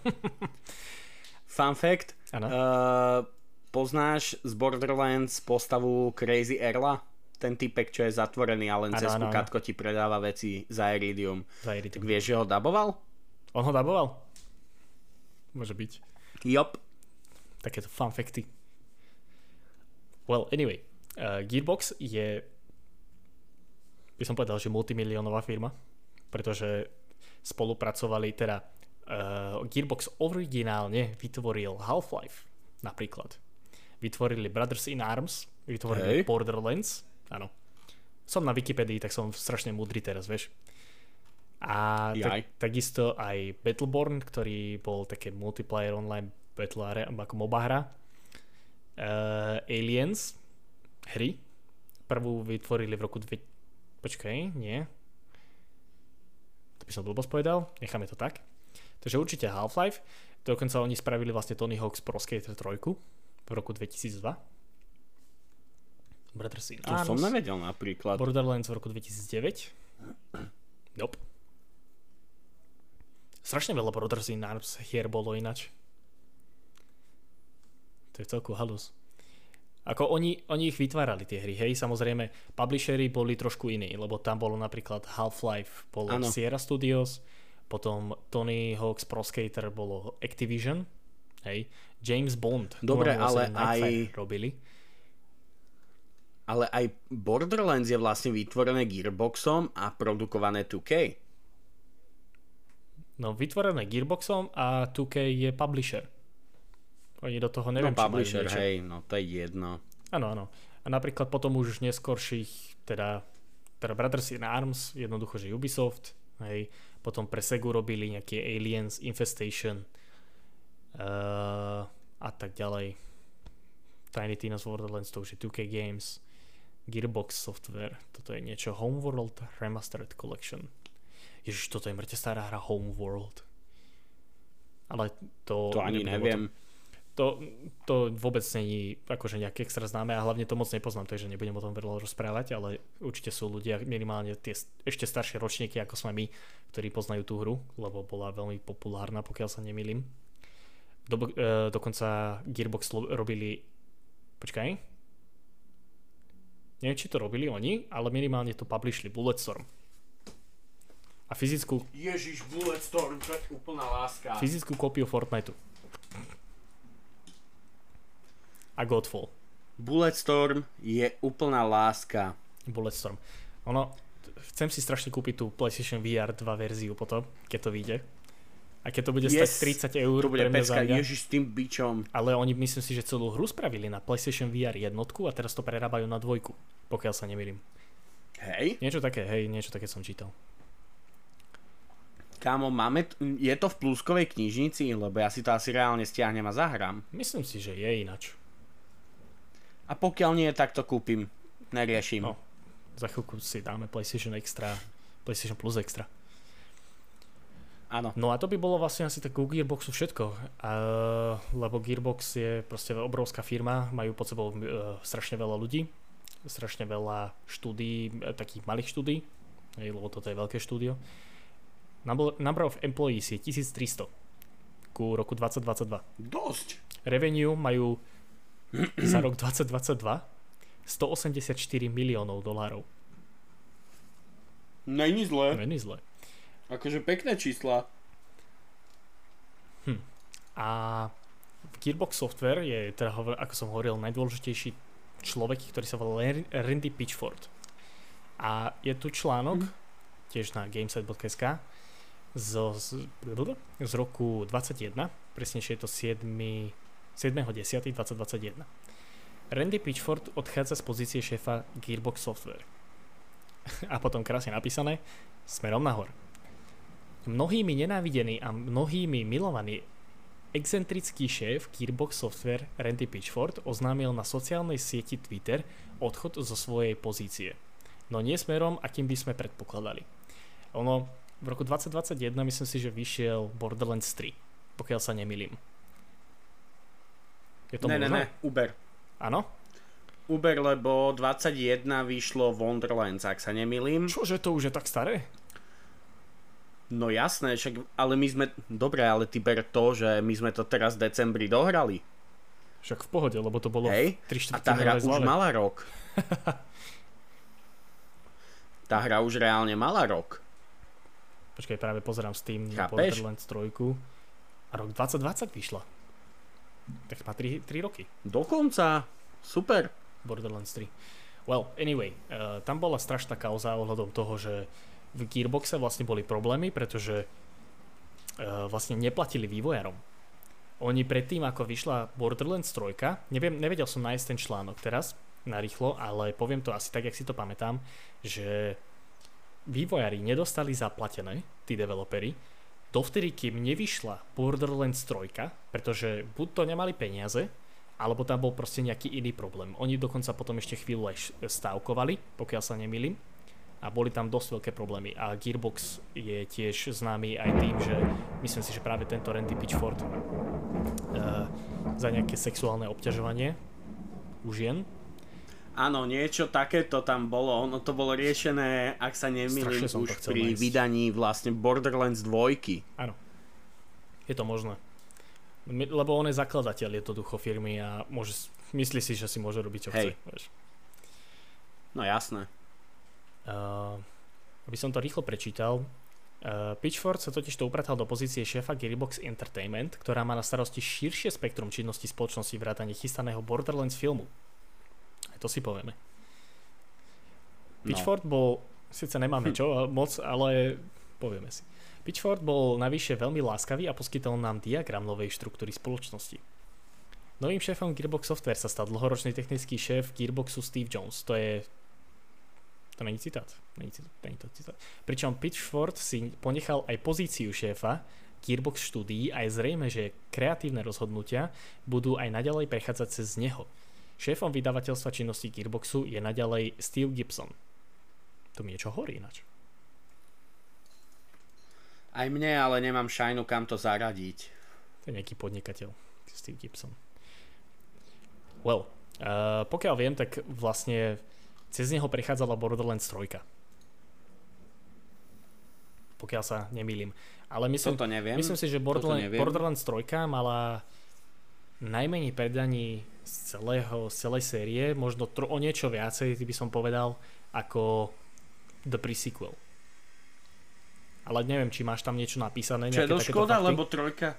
Fun fact. Poznáš z Borderlands postavu Crazy Earla? Ten typek, čo je zatvorený a len cez katko ti predáva veci za Iridium. Tak vieš, že ho daboval? On ho daboval? Môže byť. Jop. Takéto fun facty. Well, anyway, Gearbox je, by som povedal, že multimiliónová firma, pretože spolupracovali, teda Gearbox originálne vytvoril Half-Life napríklad. Vytvorili Brothers in Arms, vytvorili Borderlands, áno. Som na Wikipedii, tak som strašne múdry teraz, vieš. A takisto aj Battleborn, ktorý bol také multiplayer online battle ako MOBA hra. Aliens hry. Prvú vytvorili v roku Počkaj, nie. To by som blbosť povedal. Necháme to tak. Takže určite Half-Life. Dokonca oni spravili vlastne Tony Hawk's Pro Skater 3 v roku 2002. Brothers in Arms. To som nevedel napríklad. Borderlands v roku 2009. Nope. Strašne veľa Brothers in Arms hier bolo inač. To je celku halus. Ako oni ich vytvárali tie hry, hej, samozrejme publishery boli trošku iní, lebo tam bolo napríklad Half-Life, bolo Sierra Studios, potom Tony Hawk's Pro Skater bolo Activision, hej, James Bond, dobre, ale aj robili. Ale aj Borderlands je vlastne vytvorené Gearboxom a produkované 2K. No, vytvorené Gearboxom a 2K je publisher. Oni do toho neviem, či publisher, hej, no to je jedno. Áno. A napríklad potom už neskorších, teda Brothers in Arms, jednoducho, že Ubisoft, hej, potom pre Segu robili nejaké Aliens, Infestation a tak ďalej. Tiny Tina's Borderlands, to už je 2K Games, Gearbox Software, toto je niečo Homeworld Remastered Collection. Ježiš, toto je mŕte stará hra Homeworld. Ale to ani neviem. To vôbec není akože nejaké extra známe a hlavne to moc nepoznám, takže nebudem o tom veľa rozprávať, ale určite sú ľudia, minimálne tie ešte staršie ročníky ako sme my, ktorí poznajú tú hru, lebo bola veľmi populárna, pokiaľ sa nemýlim. Dokonca Gearbox robili neviem, či to robili oni, ale minimálne to publishli Bulletstorm. A fyzickú Ježiš, Bulletstorm, to je úplná láska. Fyzickú kópiu Fortniteu. A Godfall. Bulletstorm je úplná láska. Bulletstorm. Chcem si strašne kúpiť tú PlayStation VR 2 verziu potom, keď to vyjde. A keď to bude stať 30 eur, to bude peska, Ježiš s tým bičom. Ale oni, myslím si, že celú hru spravili na PlayStation VR jednotku a teraz to prerábajú na 2, pokiaľ sa nemýlim. Hej? Niečo také som čítal. Kámo, je to v pluskovej knižnici, lebo ja si to asi reálne stiahnem a zahrám. Myslím si, že je inač. A pokiaľ nie, tak to kúpim. Neriešim. No, za chvíľku si dáme PlayStation Plus Extra. Áno. No a to by bolo vlastne asi tak u Gearboxu všetko. Lebo Gearbox je proste obrovská firma, majú pod sebou strašne veľa ľudí, strašne veľa štúdií, takých malých štúdií, lebo toto je veľké štúdio. Number of employees je 1300 ku roku 2022. Dosť. Revenue majú za rok 2022 $184 miliónov. Není zle. Akože pekné čísla. A Gearbox Software je, teda, ako som hovoril, najdôležitejší človek, ktorý sa volá Randy Pitchford. A je tu článok, tiež na gamesite.sk, z roku 21, presnejšie je to 7.10.2021. Randy Pitchford odchádza z pozície šéfa Gearbox Software. A potom krásne napísané, smerom nahor. Mnohými nenávidený a mnohými milovaný excentrický šéf Gearbox Software Randy Pitchford oznámil na sociálnej sieti Twitter odchod zo svojej pozície. No nie smerom, akým by sme predpokladali. V roku 2021 myslím si, že vyšiel Borderlands 3, pokiaľ sa nemýlim. Je to možno? Ne, Uber. Áno? Uber, lebo 21 vyšlo Wonderlands, ak sa nemýlim. Čože to už je tak staré? No jasné, však, ale my sme... Dobre, ale ty ber to, že my sme to teraz v decembri dohrali. Však v pohode, lebo to bolo 3/4 a tá hra už mala rok. Tá hra už reálne mala rok. Počkaj, práve pozerám Steam na Borderlands 3 a rok 2020 vyšla. Tak má 3 roky. Dokonca. Super. Borderlands 3. Well, anyway, tam bola strašná kauza ohľadom toho, že v Gearboxe vlastne boli problémy, pretože vlastne neplatili vývojárom. Oni predtým, ako vyšla Borderlands 3, nevedel som nájsť ten článok teraz, narýchlo, ale poviem to asi tak, jak si to pamätám, že vývojári nedostali zaplatené, tí developeri, dovtedy, kým nevyšla Borderlands 3, pretože buď to nemali peniaze, alebo tam bol proste nejaký iný problém. Oni dokonca potom ešte chvíľu aj stávkovali, pokiaľ sa nemýlim, a boli tam dosť veľké problémy. A Gearbox je tiež známy aj tým, že myslím si, že práve tento Randy Pitchford za nejaké sexuálne obťažovanie u žien. Áno, niečo takéto tam bolo. Ono to bolo riešené, ak sa nemýlim, už pri vydaní vlastne Borderlands 2. Áno. Je to možné. Lebo on je zakladateľ jednoducho firmy a myslí si, že si môže robiť, čo chce. Vieš. No jasné. Aby som to rýchlo prečítal, Pitchford sa totiž to upratal do pozície šéfa Gearbox Entertainment, ktorá má na starosti širšie spektrum činnosti spoločnosti vrátane chystaného Borderlands filmu. Aj to si povieme. Pitchford bol, síce nemáme čo moc, ale povieme si. Pitchford bol navyše veľmi láskavý a poskytol nám diagram novej štruktúry spoločnosti. Novým šéfom Gearbox Software sa stal dlhoročný technický šéf Gearboxu Steve Jones. To není citát. Není to citát. Pričom Pitchford si ponechal aj pozíciu šéfa Gearbox štúdií a je zrejme, že kreatívne rozhodnutia budú aj naďalej prechádzať cez neho. Šéfom vydavateľstva činnosti Gearboxu je naďalej Steve Gibson. To mi niečo horí ináč. Aj mne, ale nemám šajnu, kam to zaradiť. To je nejaký podnikateľ, Steve Gibson. Well, pokiaľ viem, tak vlastne cez neho prechádzala Borderlands 3. Pokiaľ sa nemýlim. Ale myslím si, že Borderlands 3 mala najmenej predaní z celej série, možno o niečo viacej, by som povedal, ako The Pre-Sequel. Ale neviem, či máš tam niečo napísané. Čo je to škoda, lebo 3...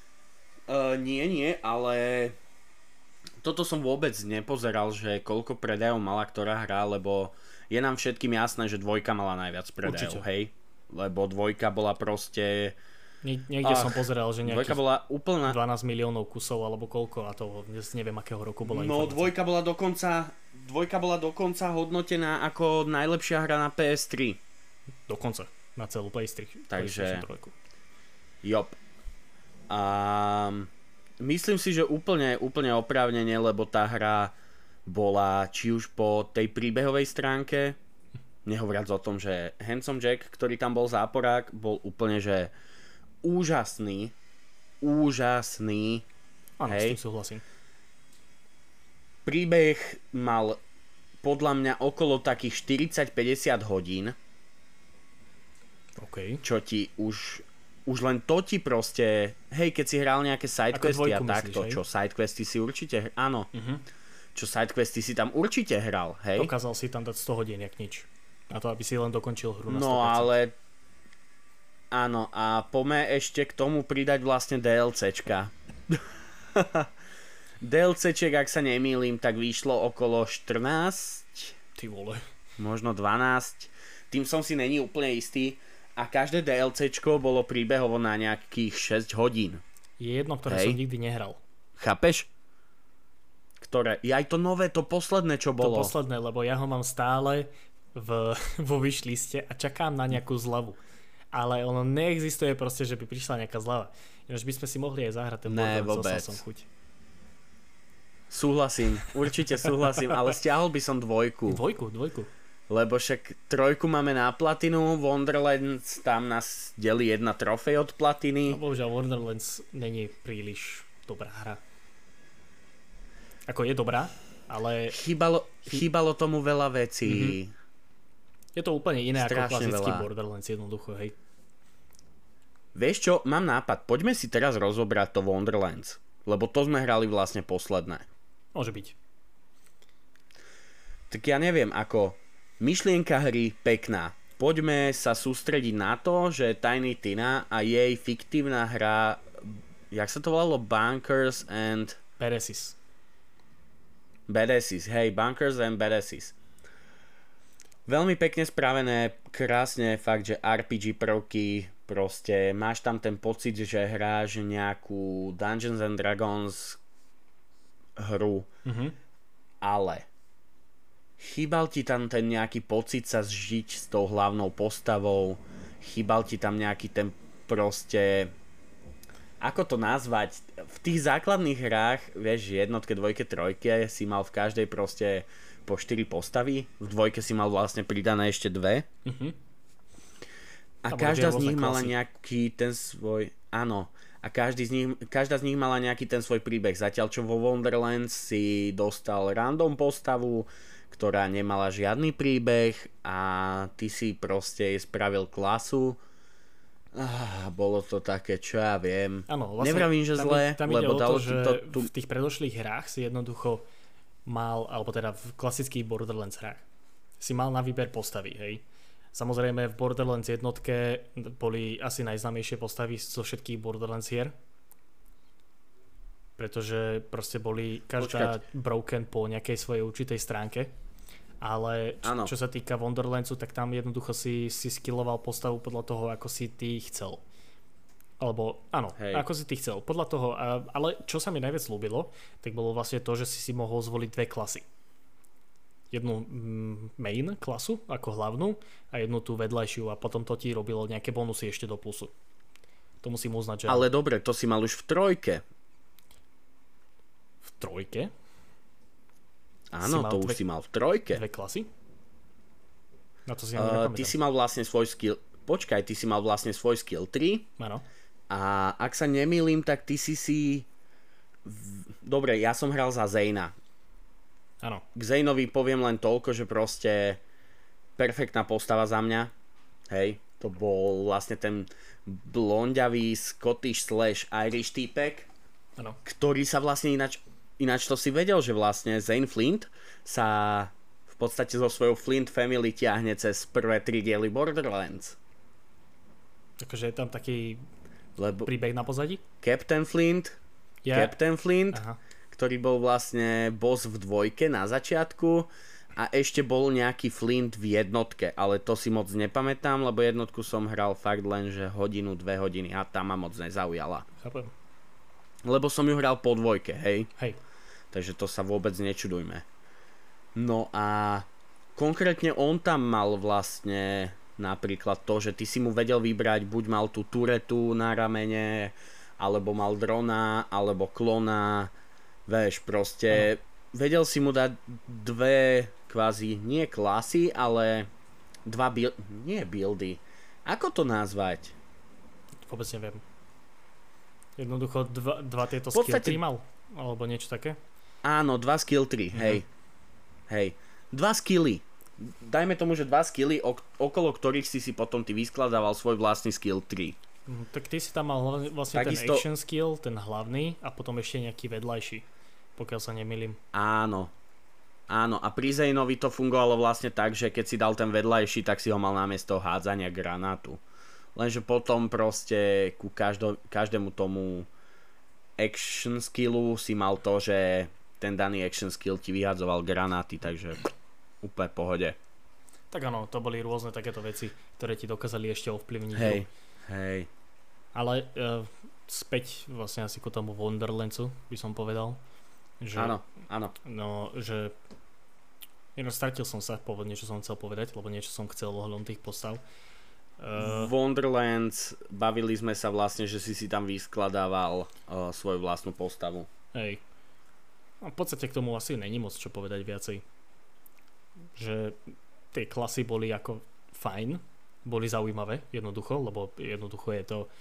nie, ale toto som vôbec nepozeral, že koľko predajov mala ktorá hra, lebo je nám všetkým jasné, že 2 mala najviac predajov, hej? Lebo 2 bola proste... Niekde som pozeral, že nejakých bola úplná... 12 miliónov kusov, alebo koľko, a to dnes neviem, akého roku bola informácia. No, 2 bola dokonca hodnotená ako najlepšia hra na PS3. Dokonca. Na celú PS3. Takže, jop. A myslím si, že úplne oprávnene, lebo tá hra bola či už po tej príbehovej stránke, nehovoriac o tom, že Handsome Jack, ktorý tam bol záporák, bol úplne, že úžasný. Áno, s tým súhlasím. Príbeh mal podľa mňa okolo takých 40-50 hodín. Okay. Čo ti už len to ti proste, hej, keď si hral nejaké sidequesty a takto, čo sidequesty si určite, áno, čo sidequesty si tam určite hral, hej. Dokázal si tam dať 100 hodín, jak nič, na to, aby si len dokončil hru na 100%. No ale, áno, a poďme ešte k tomu pridať vlastne DLCčka. DLCček, ak sa nemýlim, tak vyšlo okolo 14, ty vole, možno 12, tým som si není úplne istý. A každé DLCčko bolo príbehovo na nejakých 6 hodín. Je jedno, ktoré som nikdy nehral. Chápeš? Ktoré? Je aj to nové, to posledné, čo bolo. To posledné, lebo ja ho mám stále vo wishliste a čakám na nejakú zľavu. Ale ono neexistuje proste, že by prišla nejaká zľava. Ináč by sme si mohli aj zahrať ten Borderlands, dostal som chuť. Súhlasím, určite súhlasím, ale stiahol by som 2. Dvojku. Lebo však 3 máme na platinu, Wonderlands tam nás delí jedna trofej od platiny. No bohužiaľ, Wonderlands není príliš dobrá hra. Ako je dobrá, ale... Chýbalo tomu veľa vecí. Je to úplne iné strašne ako klasický veľa. Borderlands, jednoducho, hej. Vieš čo, mám nápad, poďme si teraz rozobrať to Wonderlands, lebo to sme hrali vlastne posledné. Môže byť. Tak ja neviem, ako... Myšlienka hry pekná. Poďme sa sústrediť na to, že Tiny Tina a jej fiktívna hra, jak sa to volalo? Bunkers and... Peresis. Badasses, hej, Bunkers and Badasses. Veľmi pekne spravené, krásne, fakt, že RPG prvky, proste máš tam ten pocit, že hráš nejakú Dungeons and Dragons hru, ale chýbal ti tam ten nejaký pocit sa zžiť s tou hlavnou postavou, chýbal ti tam nejaký ten proste, ako to nazvať, v tých základných hrách, vieš, jednotke, dvojke, trojke si mal v každej proste po 4 postavy, v dvojke si mal vlastne pridané ešte 2. A každá z nich mala nejaký ten svoj, áno, a každá z nich mala nejaký ten svoj príbeh, zatiaľ čo vo Wonderlands si dostal random postavu, ktorá nemala žiadny príbeh a ty si proste spravil klasu. Bolo to také, čo ja viem. Áno, vlastne nevravím, že zlé, lebo dalo to, že v tých predošlých hrách si jednoducho mal, alebo teda v klasických Borderlands hrách si mal na výber postavy, hej. Samozrejme v Borderlands jednotke boli asi najznámejšie postavy zo všetkých Borderlands hier, pretože proste boli každá broken po nejakej svojej určitej stránke, ale čo sa týka Wonderlandsu, tak tam jednoducho si skilloval postavu podľa toho, ako si ty chcel. Alebo áno, ako si ty chcel. Podľa toho, ale čo sa mi najviac ľúbilo, tak bolo vlastne to, že si mohol zvoliť 2 klasy. Jednu main klasu, ako hlavnú, a jednu tú vedľajšiu, a potom to ti robilo nejaké bonusy ešte do plusu. To musím uznať, že... Ale dobre, to si mal už v trojke. V trojke? Áno, to už si mal v trojke. 2 klasy? Na to si nepamätám. Ty si mal vlastne svoj skill... Počkaj, ty si mal vlastne svoj skill 3. Áno. A ak sa nemýlim, tak ty si... Dobre, ja som hral za Zayna. Áno. K Zaynovi poviem len toľko, že proste perfektná postava za mňa. Hej, to bol vlastne ten blonďavý Scottish / Irish týpek, ktorý sa vlastne ináč to si vedel, že vlastne Zane Flint sa v podstate so svojou Flint family tiahne cez prvé 3 diely Borderlands. Takže je tam taký príbeh na pozadí? Captain Flint, ktorý bol vlastne boss v dvojke na začiatku a ešte bol nejaký Flint v jednotke, ale to si moc nepamätám, lebo jednotku som hral fakt len, že 1-2 hodiny a tam ma moc nezaujala. Chápem. Lebo som ju hral po dvojke, hej? Hej. Takže to sa vôbec nečudujme. No a konkrétne on tam mal vlastne napríklad to, že ty si mu vedel vybrať, buď mal tú turetu na ramene, alebo mal drona, alebo klona, vieš, proste vedel si mu dať 2 kvázi, nie klasy, ale 2 nie buildy. Ako to nazvať? Vôbec neviem. Jednoducho 2 tieto skill 3 mal? Alebo niečo také? Áno, 2 skill 3, hej. 2 skilly. Dajme tomu, že 2 skilly, okolo ktorých si potom ty vyskladával svoj vlastný skill 3. Tak ty si tam mal vlastne takisto... ten action skill, ten hlavný, a potom ešte nejaký vedľajší, pokiaľ sa nemýlim. Áno, a pri Zaynovi to fungovalo vlastne tak, že keď si dal ten vedľajší, tak si ho mal namiesto hádzania granátu. Lenže potom proste ku každému tomu action skillu si mal to, že ten daný action skill ti vyhadzoval granáty, takže úplne v pohode. Tak áno, to boli rôzne takéto veci, ktoré ti dokázali ešte ovplyvniť. Hej. Ale späť vlastne asi ku tomu Wonderlandsu by som povedal. Že, áno. No, že stratil som sa pôvodne, čo som chcel povedať, lebo niečo som chcel ohľadom tých postav. Wonderlands, bavili sme sa vlastne, že si tam vyskladával svoju vlastnú postavu. Hej. A v podstate k tomu asi není moc čo povedať viacej. Že tie klasy boli ako fajn, boli zaujímavé, jednoducho, lebo jednoducho je to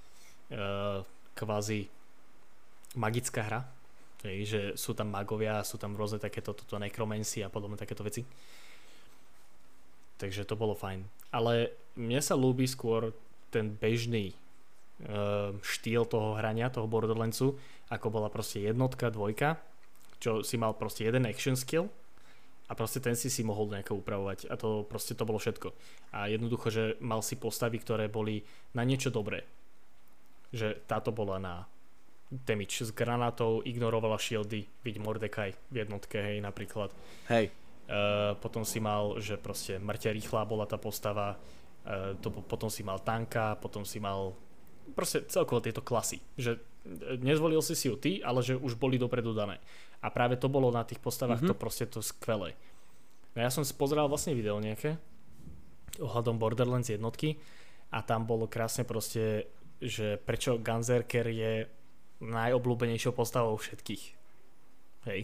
kvázi magická hra. Hej, že sú tam magovia, sú tam rôzne takéto nekromancy a podobné takéto veci. Takže to bolo fajn. Ale mne sa ľúbi skôr ten bežný štýl toho hrania, toho Borderlandsu, ako bola proste jednotka, dvojka, čo si mal proste jeden action skill a proste ten si mohol nejako upravovať a to proste to bolo všetko. A jednoducho, že mal si postavy, ktoré boli na niečo dobré. Že táto bola na damage s granátou, ignorovala shieldy, byť Mordecai v jednotke, hej, napríklad. Hej. Potom si mal, že proste mŕte rýchla bola tá postava, potom si mal tanka, potom si mal proste celkovo tieto klasy, že nezvolil si ju ty, ale že už boli dopredu dané. A práve to bolo na tých postavách to proste to skvelé. No ja som si pozeral vlastne video nejaké ohľadom Borderlands jednotky a tam bolo krásne proste, že prečo Gunzerker je najobľúbenejšou postavou všetkých. Hej.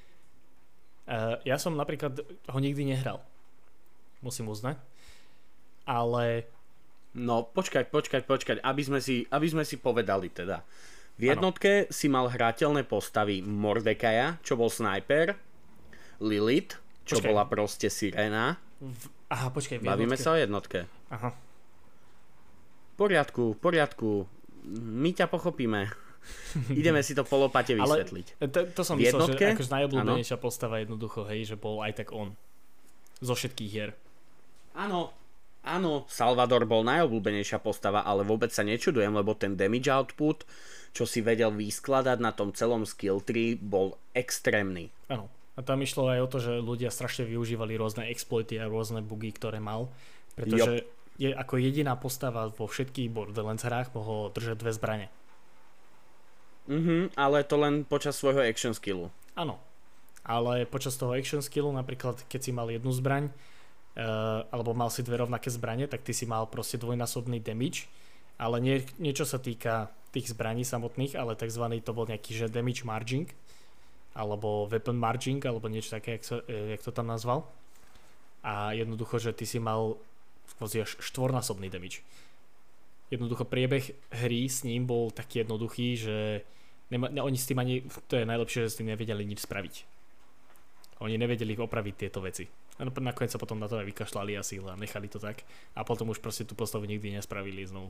Ja som napríklad ho nikdy nehral. Musím uznať. Ale no, počkať, aby sme si povedali teda. V jednotke si mal hrateľné postavy Mordekaja, čo bol snajper, Lilith, čo bola proste sirena. Aha, počkaj. Bavíme sa o jednotke. Aha. V poriadku. My ťa pochopíme. Ideme si to po lopate vysvetliť. Ale to som myslel, že akože najobľúbenejšia postava jednoducho, hej, že bol aj tak on. Zo všetkých hier. Áno, Salvador bol najobľúbenejšia postava, ale vôbec sa nečudujem, lebo ten damage output, čo si vedel vyskladať na tom celom skill tree, bol extrémny. Áno. A tam išlo aj o to, že ľudia strašne využívali rôzne exploity a rôzne bugy, ktoré mal. Pretože je ako jediná postava vo všetkých Borderlands hrách mohol držať 2 zbrane. Ale to len počas svojho action skillu. Áno. Ale počas toho action skillu, napríklad keď si mal jednu zbraň, alebo mal si 2 rovnaké zbrane, tak ty si mal proste dvojnásobný damage, ale niečo sa týka tých zbraní samotných, ale takzvaný to bol nejaký, že damage margin, alebo weapon margin, alebo niečo také, jak to tam nazval. A jednoducho, že ty si mal až 4-násobný damage. Jednoducho priebeh hry s ním bol taký jednoduchý, že oni s tým ani, to je najlepšie, že s tým nevedeli nič spraviť. Oni nevedeli opraviť tieto veci. A nakoniec sa potom na to aj vykašľali asi a nechali to tak. A potom už proste tú postavu nikdy nespravili znovu.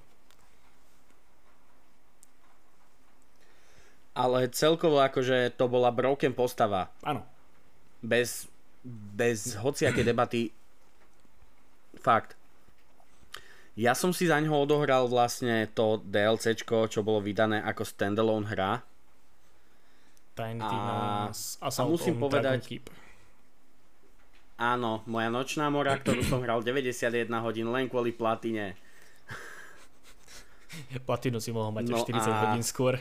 Ale celkovo akože to bola broken postava. Áno. Bez hociaké debaty. Fakt. Ja som si za ňoho odohral vlastne to DLCčko, čo bolo vydané ako standalone hra. Tiny Tina's Assault musím on povedať, Dragon Keep. Áno, moja nočná mora, ktorú som hral 91 hodín len kvôli platine. Platinu si mohol mať 40 hodín skôr.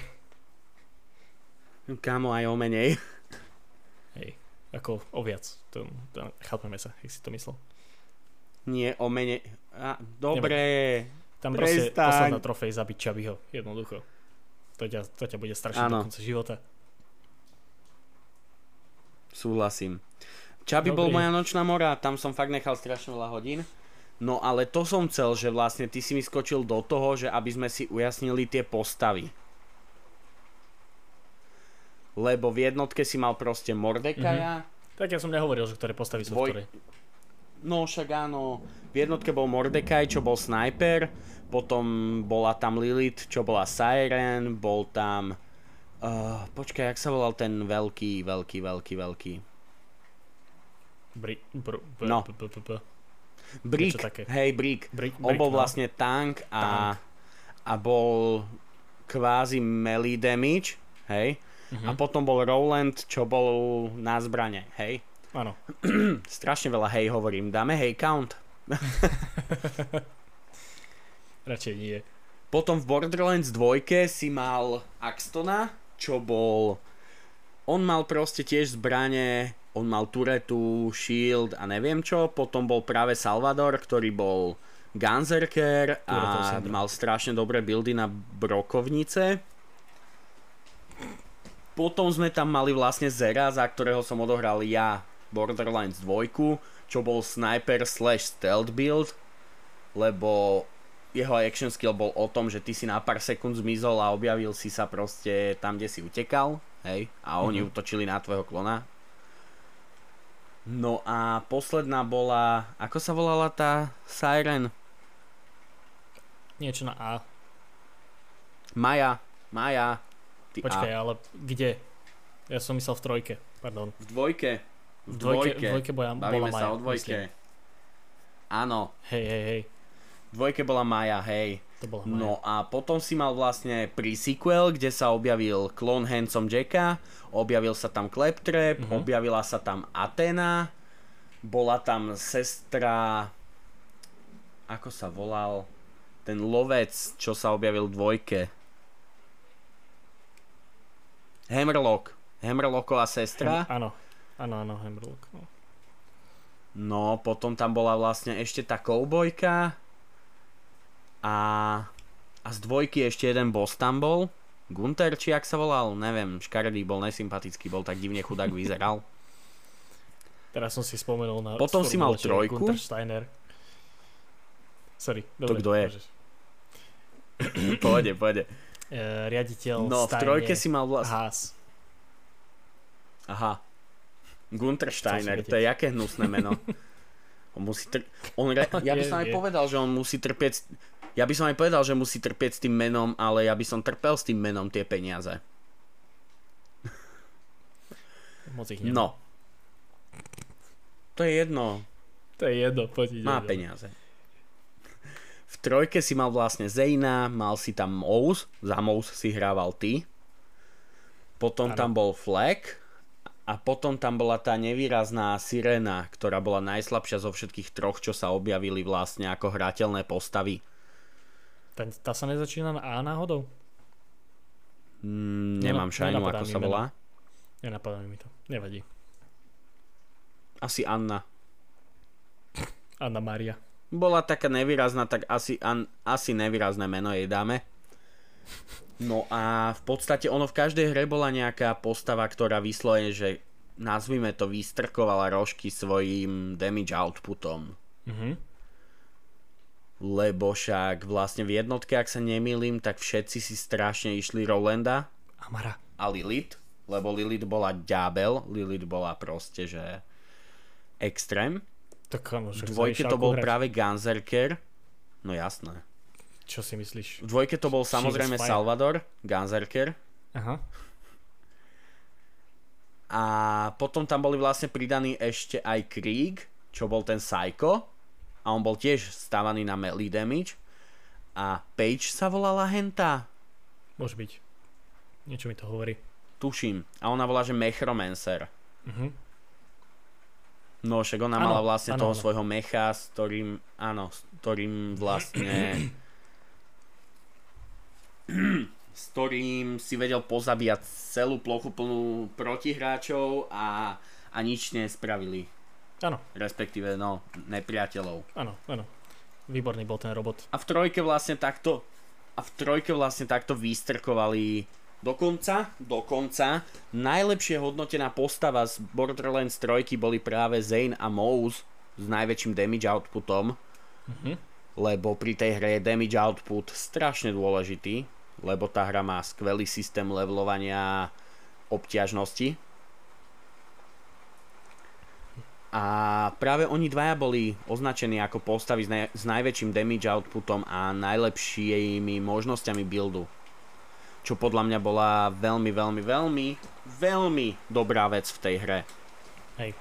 Kámo, aj o menej. Hej, ako o viac. Chápeme sa, jak si to myslel. Nie, o menej. Dobre. Tam proste posledná trofej zabiť Chubbyho, jednoducho. To ťa bude strašiť do konca života. Súhlasím. Chubby bol moja nočná mora, tam som fakt nechal strašne veľa hodín. No ale to som chcel, že vlastne ty si mi skočil do toho, že aby sme si ujasnili tie postavy. Lebo v jednotke si mal proste Mordekaja. Tak ja som nehovoril, že ktoré postavy sú v ktorej. No však áno, v jednotke bol Mordecai, čo bol sniper, potom bola tam Lilith, čo bola siren, bol tam... počkaj, jak sa volal ten veľký... Brick, hej, Brick. On bol vlastne tank a bol kvázi melee damage, hej. A potom bol Roland, čo bol na zbrane, hej. Áno. Strašne veľa hej hovorím. Dáme hej count? Radšej nie. Potom v Borderlands 2 si mal Axtona, čo bol... On mal proste tiež zbrane, on mal turetu, shield a neviem čo. Potom bol práve Salvador, ktorý bol Gunzerker a mal strašne dobré buildy na brokovnice. Potom sme tam mali vlastne Zera, za ktorého som odohral ja Borderlands 2, čo bol sniper / stealth build, lebo jeho action skill bol o tom, že ty si na pár sekúnd zmizol a objavil si sa proste tam, kde si utekal, hej, a oni útočili na tvojho klona. No a posledná bola, ako sa volala tá siren? Niečo na A. Maja. Počkaj, ale kde? Ja som myslel v 3, pardon. V 2. V dvojke bola Bavíme Maja. sa o 2. Áno. Hej. V 2 bola Maja, hej. To bola No a potom si mal vlastne pre-sequel, kde sa objavil klon Handsome Jacka, objavil sa tam Claptrap, objavila sa tam Athena, bola tam sestra, ako sa volal, ten lovec, čo sa objavil v dvojke. Hammerlocková sestra. Áno, Hammerlock. No. No, potom tam bola vlastne ešte tá koubojka a z dvojky ešte jeden boss tam bol. Gunther, či jak sa volal, neviem, škaredý bol, nesympatický, bol tak divne chudák vyzeral. Teraz som si spomenul na... Potom si mal trojku. Gunther Steiner. Sorry, dobre. To kto je? Pôjde. Riaditeľ no, v trojke si mal Haas. Aha. Gunther Steiner, to je jaké hnusné meno. Ja by som aj povedal, že on musí trpieť... Ja by som aj povedal, že musí trpieť s tým menom, ale ja by som trpel s tým menom tie peniaze. Moc ich nemá. No. To je jedno. Poď. Má peniaze. V trojke si mal vlastne Zayna, mal si tam Mouse, za Mouse si hrával ty. Potom tam bol Flag a potom tam bola tá nevýrazná Sirena, ktorá bola najslabšia zo všetkých troch, čo sa objavili vlastne ako hrateľné postavy. Tá sa nezačína na A náhodou? Nemám šajnu, ako sa volá. Nenapadá mi to, nevadí. Asi Anna. Anna Maria. Bola taká nevýrazná, tak asi nevýrazné meno jej dáme. No a v podstate ono v každej hre bola nejaká postava, ktorá vyslovene, že nazvime to, vystrkovala rožky svojím damage outputom. Lebo však vlastne v jednotke, ak sa nemýlim, tak všetci si strašne išli Rolanda Amara a Lilith, lebo Lilith bola ďábel, Lilith bola proste, že extrém. V dvojke to bol práve Gunzerker. No jasné. Čo si myslíš? V dvojke to bol samozrejme Salvador, Gunzerker. Aha. A potom tam boli vlastne pridaní ešte aj Krieg, čo bol ten Psycho. A on bol tiež stávaný na melee damage. A Paige sa volala henta. Môže byť. Niečo mi to hovorí. Tuším. A ona volá, že Mechromancer. No, však ona mala vlastne toho svojho mecha, s ktorým vlastne s ktorým si vedel pozabíjať celú plochu plnú protihráčov a nič nespravili. Áno. Respektíve, nepriateľov. Áno. Výborný bol ten robot. A v trojke vlastne takto vystrkovali dokonca najlepšie hodnotená postava z Borderlands 3 boli práve Zane a Mouse s najväčším damage outputom, lebo pri tej hre je damage output strašne dôležitý, lebo tá hra má skvelý systém levelovania obťažnosti. A práve oni dvaja boli označení ako postavy s najväčším damage outputom a najlepšími možnosťami buildu. Čo podľa mňa bola veľmi, veľmi, veľmi, veľmi dobrá vec v tej hre. Hej.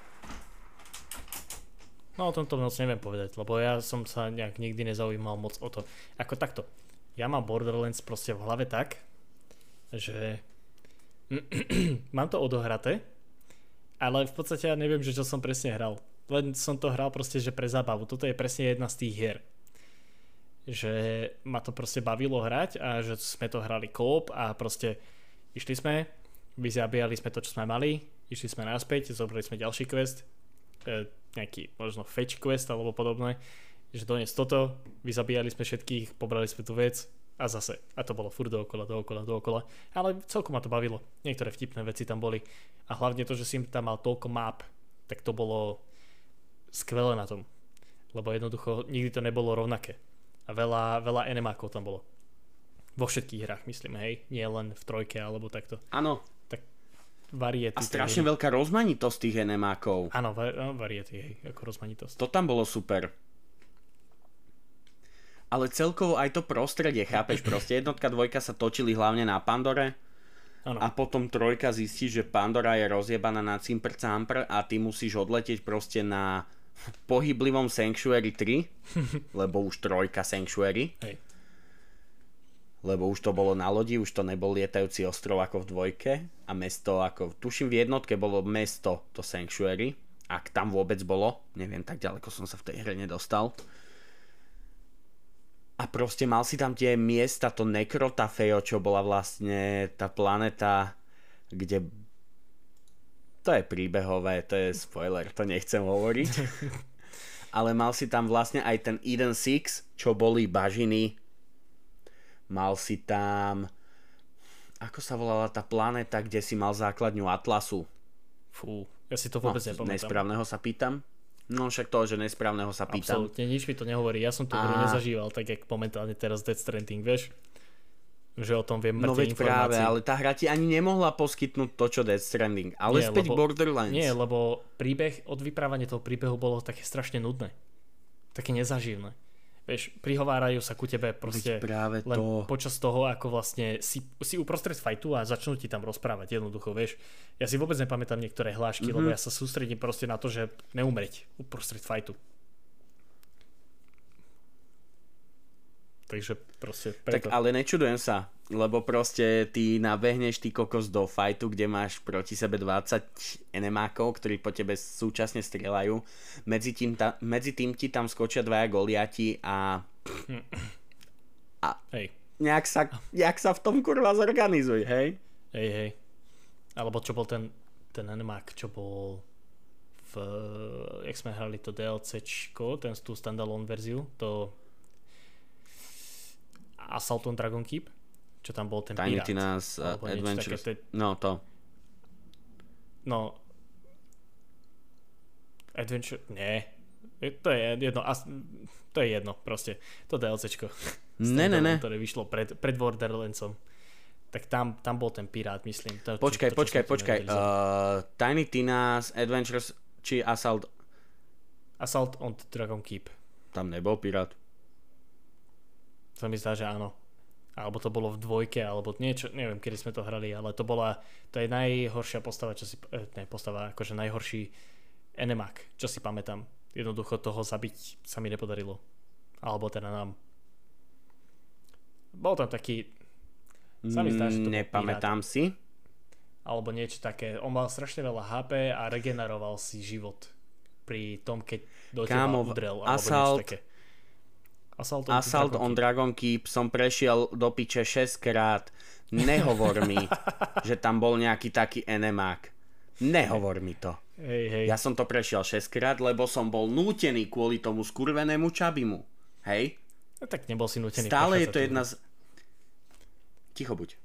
No o tomto moc neviem povedať, lebo ja som sa nejak nikdy nezaujímal moc o to. Ako takto. Ja mám Borderlands proste v hlave tak, že mám to odohraté, ale v podstate ja neviem, že čo som presne hral. Len som to hral proste, že pre zábavu. Toto je presne jedna z tých hier. Že ma to proste bavilo hrať a že sme to hrali co-op a proste išli sme, vyzabíjali sme to, čo sme mali, išli sme naspäť, zobrali sme ďalší quest, nejaký možno fetch quest alebo podobné, že doniesť toto, vyzabíjali sme všetkých, pobrali sme tú vec a zase. A to bolo furt dookola. Ale celkom ma to bavilo. Niektoré vtipné veci tam boli. A hlavne to, že si tam mal toľko map, tak to bolo skvelé na tom. Lebo jednoducho nikdy to nebolo rovnaké. A veľa enemákov tam bolo. Vo všetkých hrách, myslím, hej? Nie len v trojke, alebo takto. Áno. Tak variety. A strašne veľká rozmanitosť tých enemákov. Áno, variety, hej, ako rozmanitosť. To tam bolo super. Ale celkovo aj to prostredie, chápeš? Proste jednotka, dvojka sa točili hlavne na Pandore. Ano. A potom trojka zistí, že Pandora je rozjebaná na cimpr-campr a ty musíš odletieť proste na pohyblivom Sanctuary 3, lebo už trojka Sanctuary. Hej. lebo už to bolo na lodi, už to nebol lietajúci ostrov ako v dvojke a mesto ako, tuším v jednotke bolo mesto, to Sanctuary, ak tam vôbec bolo, neviem, tak ďaleko som sa v tej hre nedostal. A proste mal si tam tie miesta, to Necrotafeo, čo bola vlastne tá planeta, kde... To je príbehové, to je spoiler, to nechcem hovoriť. Ale mal si tam vlastne aj ten Eden 6, čo boli bažiny. Mal si tam... Ako sa volala tá planéta, kde si mal základňu Atlasu? Fú, ja si to vôbec nepamätám. Nesprávneho sa pýtam? No však to, že nesprávneho sa pýtam. Absolutne, nič mi to nehovorí. Ja som to hru nezažíval, tak jak momentálne teraz Death Stranding, vieš? Že o tom viem no veď práve, ale tá hra ti ani nemohla poskytnúť to, čo Death Stranding. Ale nie, späť Borderlands. Nie, lebo vyprávanie toho príbehu bolo také strašne nudné. Také nezaživné. Vieš, prihovárajú sa ku tebe proste len počas toho, ako vlastne si uprostred fajtu a začnú ti tam rozprávať jednoducho, vieš. Ja si vôbec nepamätám niektoré hlášky, lebo ja sa sústredím proste na to, že neumreť uprostred fajtu. Takže proste preto. Tak ale nečudujem sa, lebo proste ty nabehneš ty kokos do fajtu, kde máš proti sebe 20 enemákov, ktorí po tebe súčasne strieľajú. Medzi tým ti tam skočia dvaja goliati a hej. nejak sa v tom kurva zorganizuj, hej? Hej. Alebo čo bol ten enemák, čo bol jak sme hrali to DLCčko, tú standalone verziu, to Assault on Dragon Keep, čo tam bol ten Tiny pirát. Tina's Adventures. No, to. No. Adventure, nie. To je jedno. To je jedno, proste. To DLCčko. Ne. Ktoré vyšlo pred Borderlandsom. Tak tam bol ten pirát, myslím. Počkaj. Tiny Tina's Adventures či Assault on Dragon Keep. Tam nebol pirát. To mi zdá, že áno. Alebo to bolo v dvojke, alebo niečo, neviem, kedy sme to hrali, ale to je najhoršia postava, akože najhorší enemák, čo si pamätám. Jednoducho toho zabiť sa mi nepodarilo. Alebo teda nám. Bol tam taký... Sa mi zdá, že to nepamätám si. Alebo niečo také. On mal strašne veľa HP a regeneroval si život pri tom, keď do teba udrel, alebo niečo také. Assault on Dragon Keep som prešiel do piče 6 krát. Nehovor mi, že tam bol nejaký taký enemák. Nehovor mi to. Hej. Ja som to prešiel 6 krát, lebo som bol nútený kvôli tomu skurvenému čabimu. Hej? No, tak nebol si nútený. Stále je to jedna z... Ticho buď.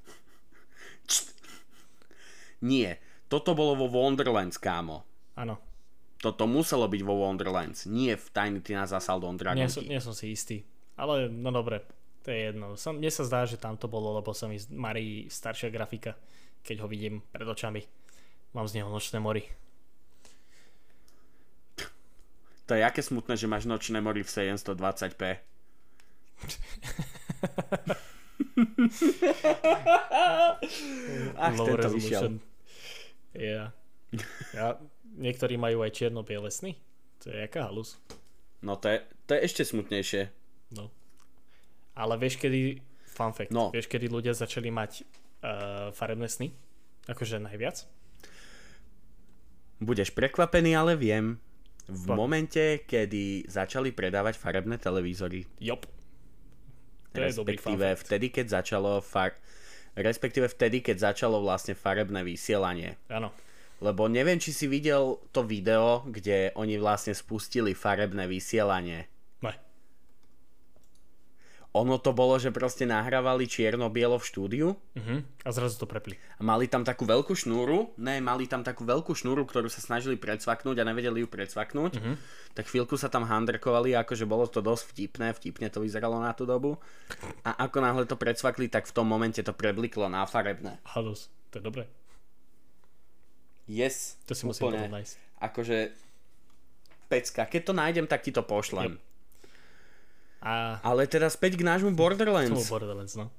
Nie. Toto bolo vo Wonderlands, kámo. Áno. Toto muselo byť vo Wonderlands, nie v Tiny Tina's Assault on Dragon Keep. Nie som si istý, ale no dobre, to je jedno. Mne sa zdá, že tam to bolo, lebo sa mi marí staršia grafika, keď ho vidím pred očami. Mám z neho nočné mory. To je aké smutné, že máš nočné mory v 720p. Ach, tento vyšiel. Ja. Niektorí majú aj čierno-biele sny. To je jaká halus. No to je ešte smutnejšie. No. Ale vieš kedy, fun fact, vieš kedy ľudia začali mať farebné sny? Akože najviac? Budeš prekvapený, ale viem. V momente, kedy začali predávať farebné televízory. Jop. Respektíve vtedy, keď začalo vlastne farebné vysielanie. Áno. Lebo neviem, či si videl to video, kde oni vlastne spustili farebné vysielanie. Ne. Ono to bolo, že proste nahrávali čierno-bielo v štúdiu. A zrazu to prepli. A mali tam takú veľkú šnúru. Ktorú sa snažili predsvaknúť a nevedeli ju predsvaknúť. Tak chvíľku sa tam handrkovali, akože bolo to dosť vtipne to vyzeralo na tú dobu. A ako náhle to predsvakli, tak v tom momente to prebliklo na farebné. Halus, to je dobré. Yes, to si musím potom nájsť. Akože pecka, keď to nájdem, tak ti to pošlem. Yep. Ale teda späť k nášmu Borderlands. No.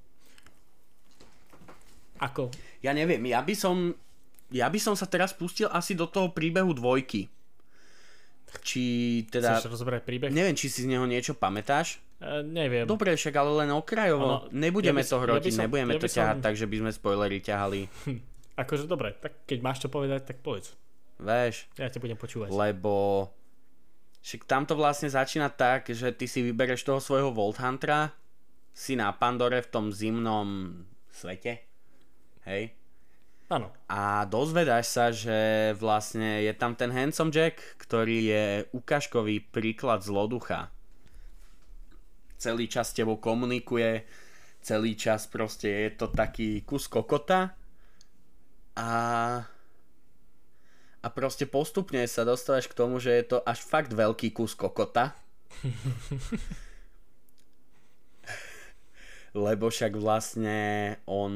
Ako? Ja neviem, ja by som sa teraz pustil asi do toho príbehu dvojky. Či teda... Chceš rozberať príbeh? Neviem, či si z neho niečo pamätáš. Neviem. Dobre, však ale len okrajovo. Nebudeme to hrotiť, nebudeme to ťahať tak, že by sme spoilery ťahali. Akože dobre, tak keď máš čo povedať, tak povedz. Vieš. Ja ťa budem počúvať. Lebo však tam to vlastne začína tak, že ty si vybereš toho svojho Vault Huntera, si na Pandore v tom zimnom svete. Hej. Áno. A dozvedáš sa, že vlastne je tam ten Handsome Jack, ktorý je ukážkový príklad zloducha. Celý čas s tebou komunikuje, celý čas proste je to taký kus kokota a proste postupne sa dostávaš k tomu, že je to až fakt veľký kus kokota. Lebo však vlastne on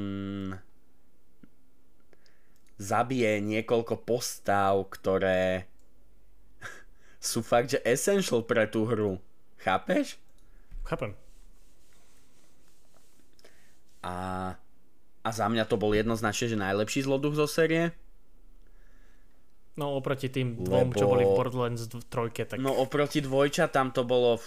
zabije niekoľko postav, ktoré sú fakt, že essential pre tú hru. Chápeš? Chápem. A za mňa to bol jednoznačne, že najlepší zloduch zo série. No oproti tým dvom, čo boli v Borderlands 3, tak... No oproti dvojčatám to bolo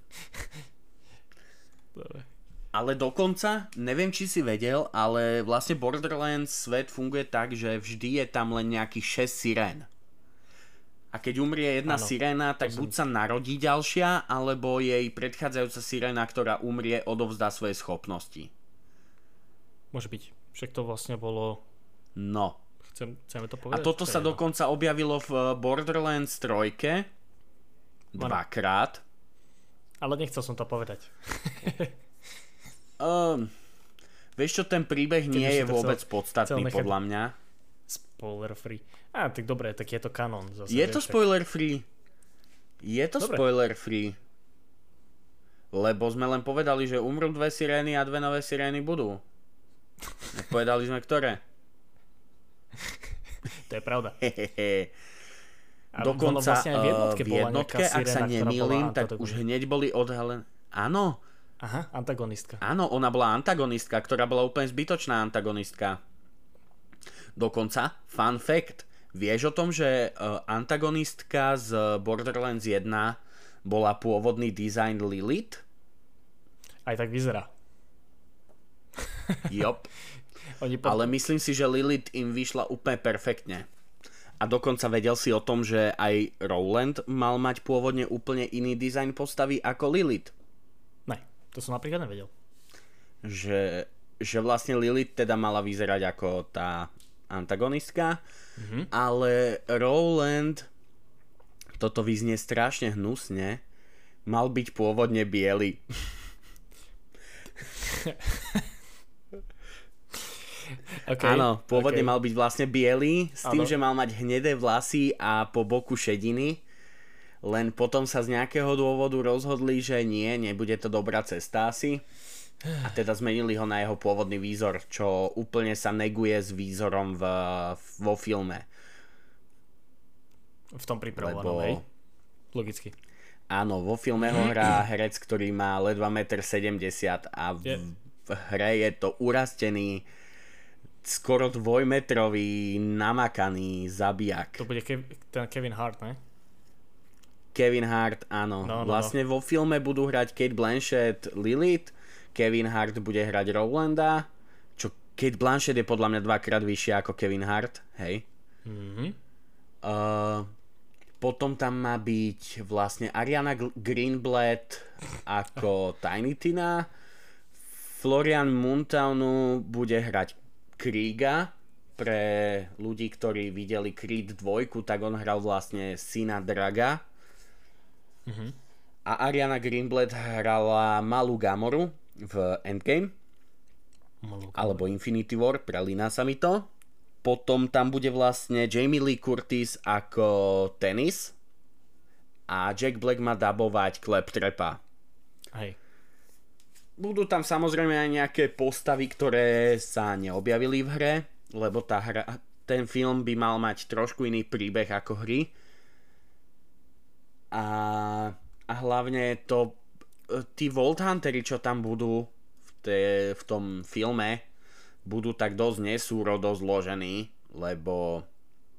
Dobre. Ale dokonca, neviem či si vedel, ale vlastne Borderlands svet funguje tak, že vždy je tam len nejakých 6 sirén. A keď umrie jedna siréna, tak buď sa narodí ďalšia, alebo jej predchádzajúca siréna, ktorá umrie, odovzdá svoje schopnosti. Môže byť. Však to vlastne bolo... No. Chceme to povedať? A toto sa dokonca objavilo v Borderlands 3 dvakrát. Ale nechcel som to povedať. Vieš čo, ten príbeh nie je vôbec podstatný podľa mňa. Spoiler free. Tak dobre, tak je to kanon. Zase, je to spoiler free. Je to spoiler free. Lebo sme len povedali, že umrú 2 sirény a 2 nové sirény budú. Povedali sme ktoré. To je pravda. Dokonca vlastne v jednotke ak sa nemýlim, tak už hneď boli odhalené. Áno. Aha, antagonistka. Áno, ona bola antagonistka, ktorá bola úplne zbytočná antagonistka. Dokonca, fun fact, vieš o tom, že antagonistka z Borderlands 1 bola pôvodný dizajn Lilith? Aj tak vyzerá. Jop. Ale myslím si, že Lilith im vyšla úplne perfektne. A dokonca vedel si o tom, že aj Rowland mal mať pôvodne úplne iný dizajn postavy ako Lilith. Ne, to som napríklad nevedel. Že vlastne Lilith teda mala vyzerať ako tá antagonistka, ale Rowland, toto vyznie strašne hnusne, mal byť pôvodne biely. Okay, áno, pôvodne mal byť vlastne biely, s tým, že mal mať hnedé vlasy a po boku šediny, len potom sa z nejakého dôvodu rozhodli, že nebude to dobrá cesta asi. A teda zmenili ho na jeho pôvodný výzor, čo úplne sa neguje s výzorom vo filme. V tom pripravovanom, hej? Logicky. Áno, vo filme ho hrá herec, ktorý má ledva 1,70 m a v hre je to urastený skoro 2-metrový namakaný zabijak. To bude ten Kevin Hart, ne? Kevin Hart, áno. Vlastne vo filme budú hrať Cate Blanchett Lilith, Kevin Hart bude hrať Rowlanda, čo Cate Blanchett je podľa mňa 2-krát vyššia ako Kevin Hart, hej? Potom tam má byť vlastne Ariana Greenblatt ako Tiny Tina, Florian Muntaunu bude hrať Kriega. Pre ľudí, ktorí videli Creed 2, tak on hral vlastne syna Draga. A Ariana Greenblatt hrala malú Gamoru v Endgame. Alebo Infinity War, prelína sa mi to. Potom tam bude vlastne Jamie Lee Curtis ako Tennis a Jack Black má dabovať Claptrapa. Hej. Budú tam samozrejme aj nejaké postavy, ktoré sa neobjavili v hre, lebo ten film by mal mať trošku iný príbeh ako hry. A hlavne to tí Vault Hunteri, čo tam budú v tom filme, budú tak dosť nesúrodo zložení, lebo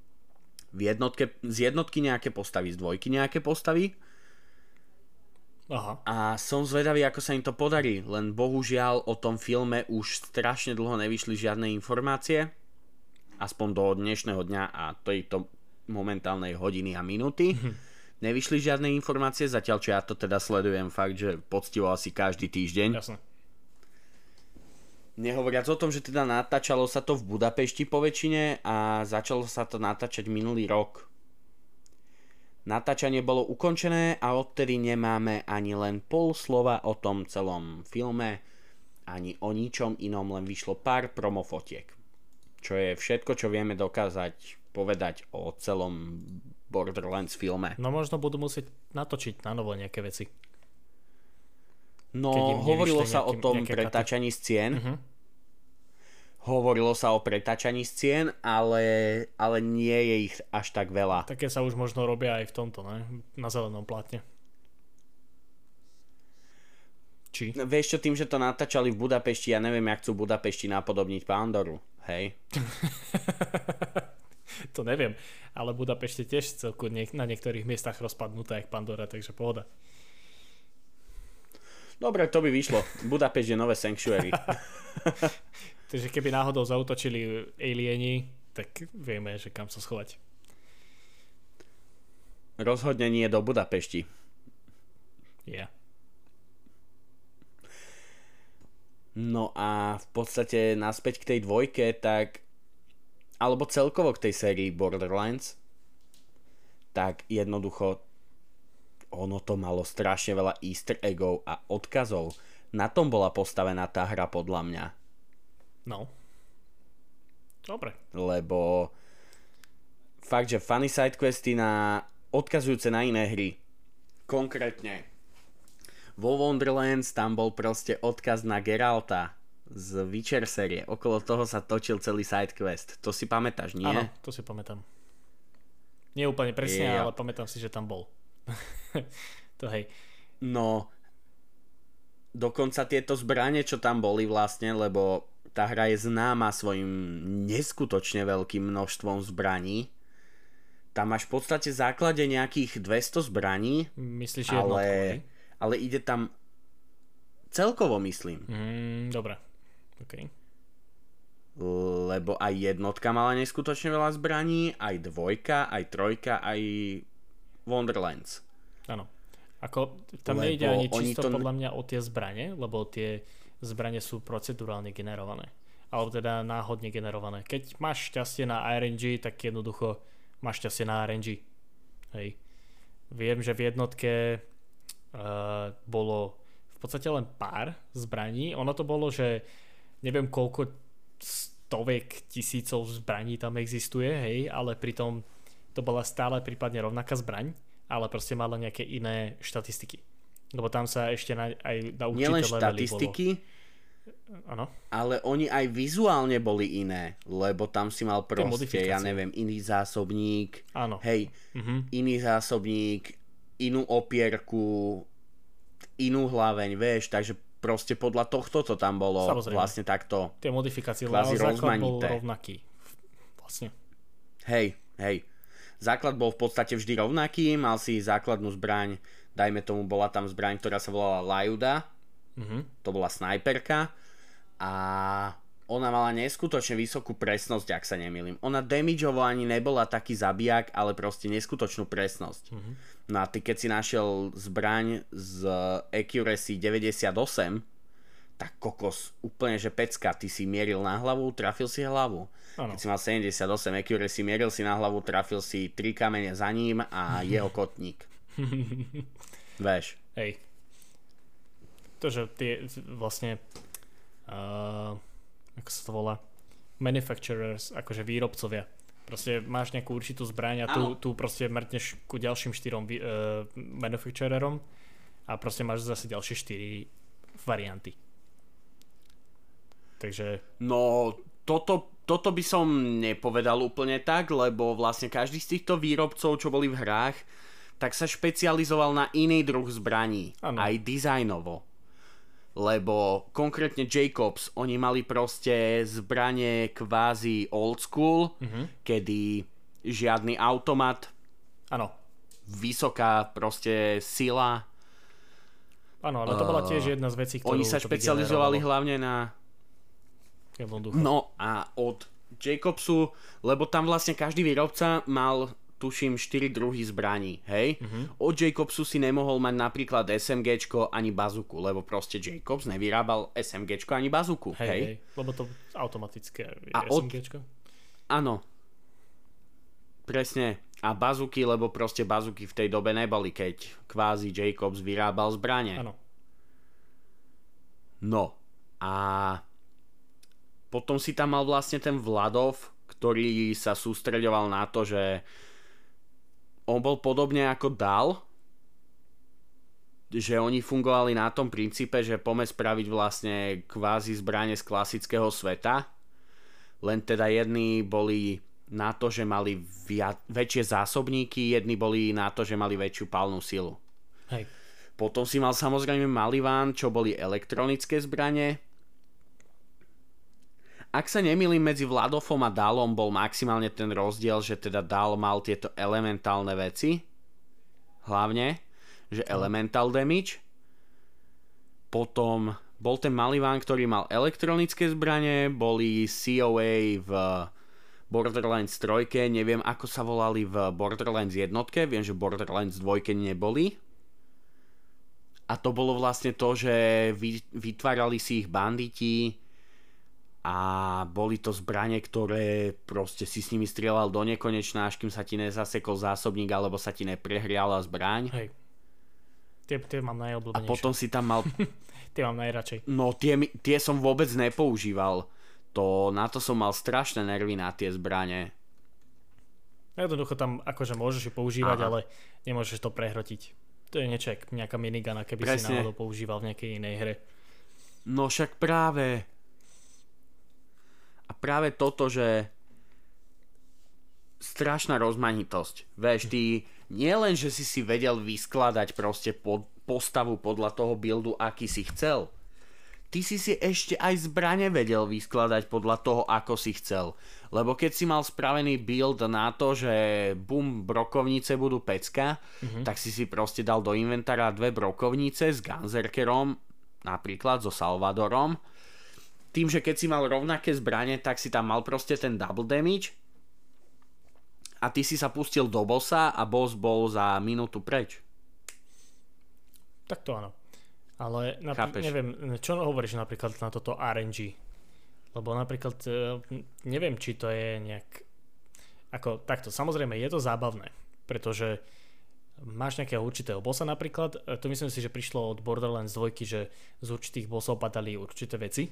z jednotky nejaké postavy, z dvojky nejaké postavy. Aha. A som zvedavý, ako sa im to podarí, len bohužiaľ o tom filme už strašne dlho nevyšli žiadne informácie, aspoň do dnešného dňa a tejto momentálnej hodiny a minúty. Nevyšli žiadne informácie, zatiaľ čo ja to teda sledujem fakt, že poctivo asi každý týždeň. Jasne. Nehovoriac o tom, že teda natáčalo sa to v Budapešti po väčšine a začalo sa to natáčať minulý rok. Natáčanie bolo ukončené a odtedy nemáme ani len pol slova o tom celom filme, ani o ničom inom, len vyšlo pár promofotiek. Čo je všetko, čo vieme dokázať povedať o celom Borderlands filme. No možno budú musieť natočiť na novo nejaké veci. No, hovorilo sa o tom pretáčaní z cien. Hovorilo sa o pretáčaní z cien, ale nie je ich až tak veľa. Také sa už možno robia aj v tomto, ne? Na zelenom plátne. Či? Vieš čo, tým, že to natáčali v Budapešti, ja neviem, jak chcú Budapešti napodobniť Pandoru, hej? To neviem, ale Budapešť je tiež celku na niektorých miestach rozpadnutá jak Pandora, takže pohoda. Dobre, to by vyšlo. Budapešť je nové Sanctuary. Takže keby náhodou zautočili alieni, tak vieme, že kam sa schovať. Rozhodne nie do Budapešti. Ja. Yeah. No a v podstate naspäť k tej dvojke, tak alebo celkovo k tej sérii Borderlands, tak jednoducho ono to malo strašne veľa easter eggov a odkazov. Na tom bola postavená tá hra podľa mňa. No. Dobre. Lebo fakt, že funny sidequesty odkazujúce na iné hry. Konkrétne vo Wonderlands tam bol proste odkaz na Geralta z Witcher série. Okolo toho sa točil celý sidequest. To si pamätáš, nie? Áno, to si pamätám. Nie úplne presne, ale pamätám si, že tam bol. To hej. No, dokonca tieto zbrane, čo tam boli vlastne, lebo tá hra je známa svojim neskutočne veľkým množstvom zbraní. Tam máš v podstate v základe nejakých 200 zbraní. Myslíš jednotku, ale ide tam celkovo, myslím. Dobre. Okay. Lebo aj jednotka mala neskutočne veľa zbraní, aj dvojka, aj trojka, aj Wonderlands. Áno. Ako tam nejde ani čisto podľa mňa o tie zbrane, lebo tie zbrane sú procedurálne generované. Alebo teda náhodne generované. Keď máš šťastie na RNG, tak jednoducho máš šťastie na RNG. Hej. Viem, že v jednotke bolo v podstate len pár zbraní. Ono to bolo, že neviem koľko stoviek tisícov zbraní tam existuje, hej, ale pritom to bola stále prípadne rovnaká zbraň, ale proste mala nejaké iné štatistiky. Lebo tam sa ešte aj na určité nielen levely štatistiky, áno, ale oni aj vizuálne boli iné, lebo tam si mal proste, ja neviem, iný zásobník, áno. Hej, iný zásobník, inú opierku, inú hlaveň, vieš, takže proste podľa tohto to tam bolo. Samozrejme. Vlastne takto. Tie modifikácie, kvázi základ bol rovnaký. Vlastne. Hej. Základ bol v podstate vždy rovnaký, mal si základnú zbraň, dajme tomu, bola tam zbraň, ktorá sa volala Lajuda, to bola snajperka a ona mala neskutočne vysokú presnosť, ak sa nemýlim. Ona damageovo ani nebola taký zabijak, ale proste neskutočnú presnosť. No a ty keď si našiel zbraň z accuracy 98, tak kokos, úplne že pecka, ty si mieril na hlavu, trafil si hlavu. Ano. Keď si mal 78 accuracy, mieril si na hlavu, trafil si 3 kamene za ním a jeho kotník. Veš. Hej. To, že tie vlastne ako sa to volá, manufacturers, akože výrobcovia. Proste máš nejakú určitú zbraň a tu proste mrtneš ku ďalším 4 manufacturerom a proste máš zase ďalšie 4 varianty. Takže... No, toto by som nepovedal úplne tak, lebo vlastne každý z týchto výrobcov, čo boli v hrách, tak sa špecializoval na iný druh zbraní. Ano. Aj dizajnovo. Lebo konkrétne Jacobs, oni mali proste zbranie kvázi old school, kedy žiadny automat, áno, vysoká proste sila Áno, ale to bola tiež jedna z vecí, ktorú... Oni sa špecializovali hlavne na... Jednoducho. No a od Jacobsu, lebo tam vlastne každý výrobca mal, tuším, 4 druhy zbraní, hej? Od Jacobsu si nemohol mať napríklad SMGčko ani bazuku, lebo proste Jacobs nevyrábal SMGčko ani bazuku, hej? Lebo to automatické a SMGčko. Áno. Presne. A bazuky, lebo proste bazuky v tej dobe neboli, keď kvázi Jacobs vyrábal zbrane. Áno. No. A potom si tam mal vlastne ten Vladov, ktorý sa sústreďoval na to, že on bol podobne ako Dal, že oni fungovali na tom princípe, že poďme spraviť vlastne kvázi zbrane z klasického sveta, len teda jedni boli na to, že mali väčšie zásobníky, jedni boli na to, že mali väčšiu palnú silu. Hej. Potom si mal samozrejme Malivan, čo boli elektronické zbrane. Ak sa nemýlim, medzi Vladofom a Dalom bol maximálne ten rozdiel, že teda Dal mal tieto elementálne veci, hlavne, že elemental damage. Potom bol ten Malivan, ktorý mal elektronické zbrane, boli COA v Borderlands 3, neviem ako sa volali v Borderlands 1, viem, že Borderlands 2 neboli. A to bolo vlastne to, že vytvárali si ich banditi a boli to zbrane, ktoré proste si s nimi strieľal do nekonečna, až kým sa ti nezasekol zásobník alebo sa ti neprehriala zbraň. Hej. Tie mám najobľúbenejšie. A potom si tam mal... Tie mám najradšej. No tie som vôbec nepoužíval. Na to som mal strašné nervy na tie zbrane. Jednoducho tam akože môžeš ju používať, ale nemôžeš to prehrotiť. To je niečo jak nejaká minigana, keby si náhodou používal v nejakej inej hre. No však práve. A práve toto, že strašná rozmanitosť. Vieš, ty nielen, že si vedel vyskladať proste postavu podľa toho buildu, aký si chcel. Ty si ešte aj zbrane vedel vyskladať podľa toho, ako si chcel. Lebo keď si mal spravený build na to, že brokovnice budú pecka, tak si proste dal do inventára 2 brokovnice s Gunzerkerom, napríklad so Salvadorom. Tým, že keď si mal rovnaké zbrane, tak si tam mal proste ten double damage a ty si sa pustil do bossa a boss bol za minútu preč. Tak to áno. Ale neviem, čo hovoríš napríklad na toto RNG? Lebo napríklad neviem, či to je nejak... Ako takto, samozrejme je to zábavné, pretože máš nejakého určitého bossa napríklad, to myslím si, že prišlo od Borderlands 2, že z určitých bossov padali určité veci,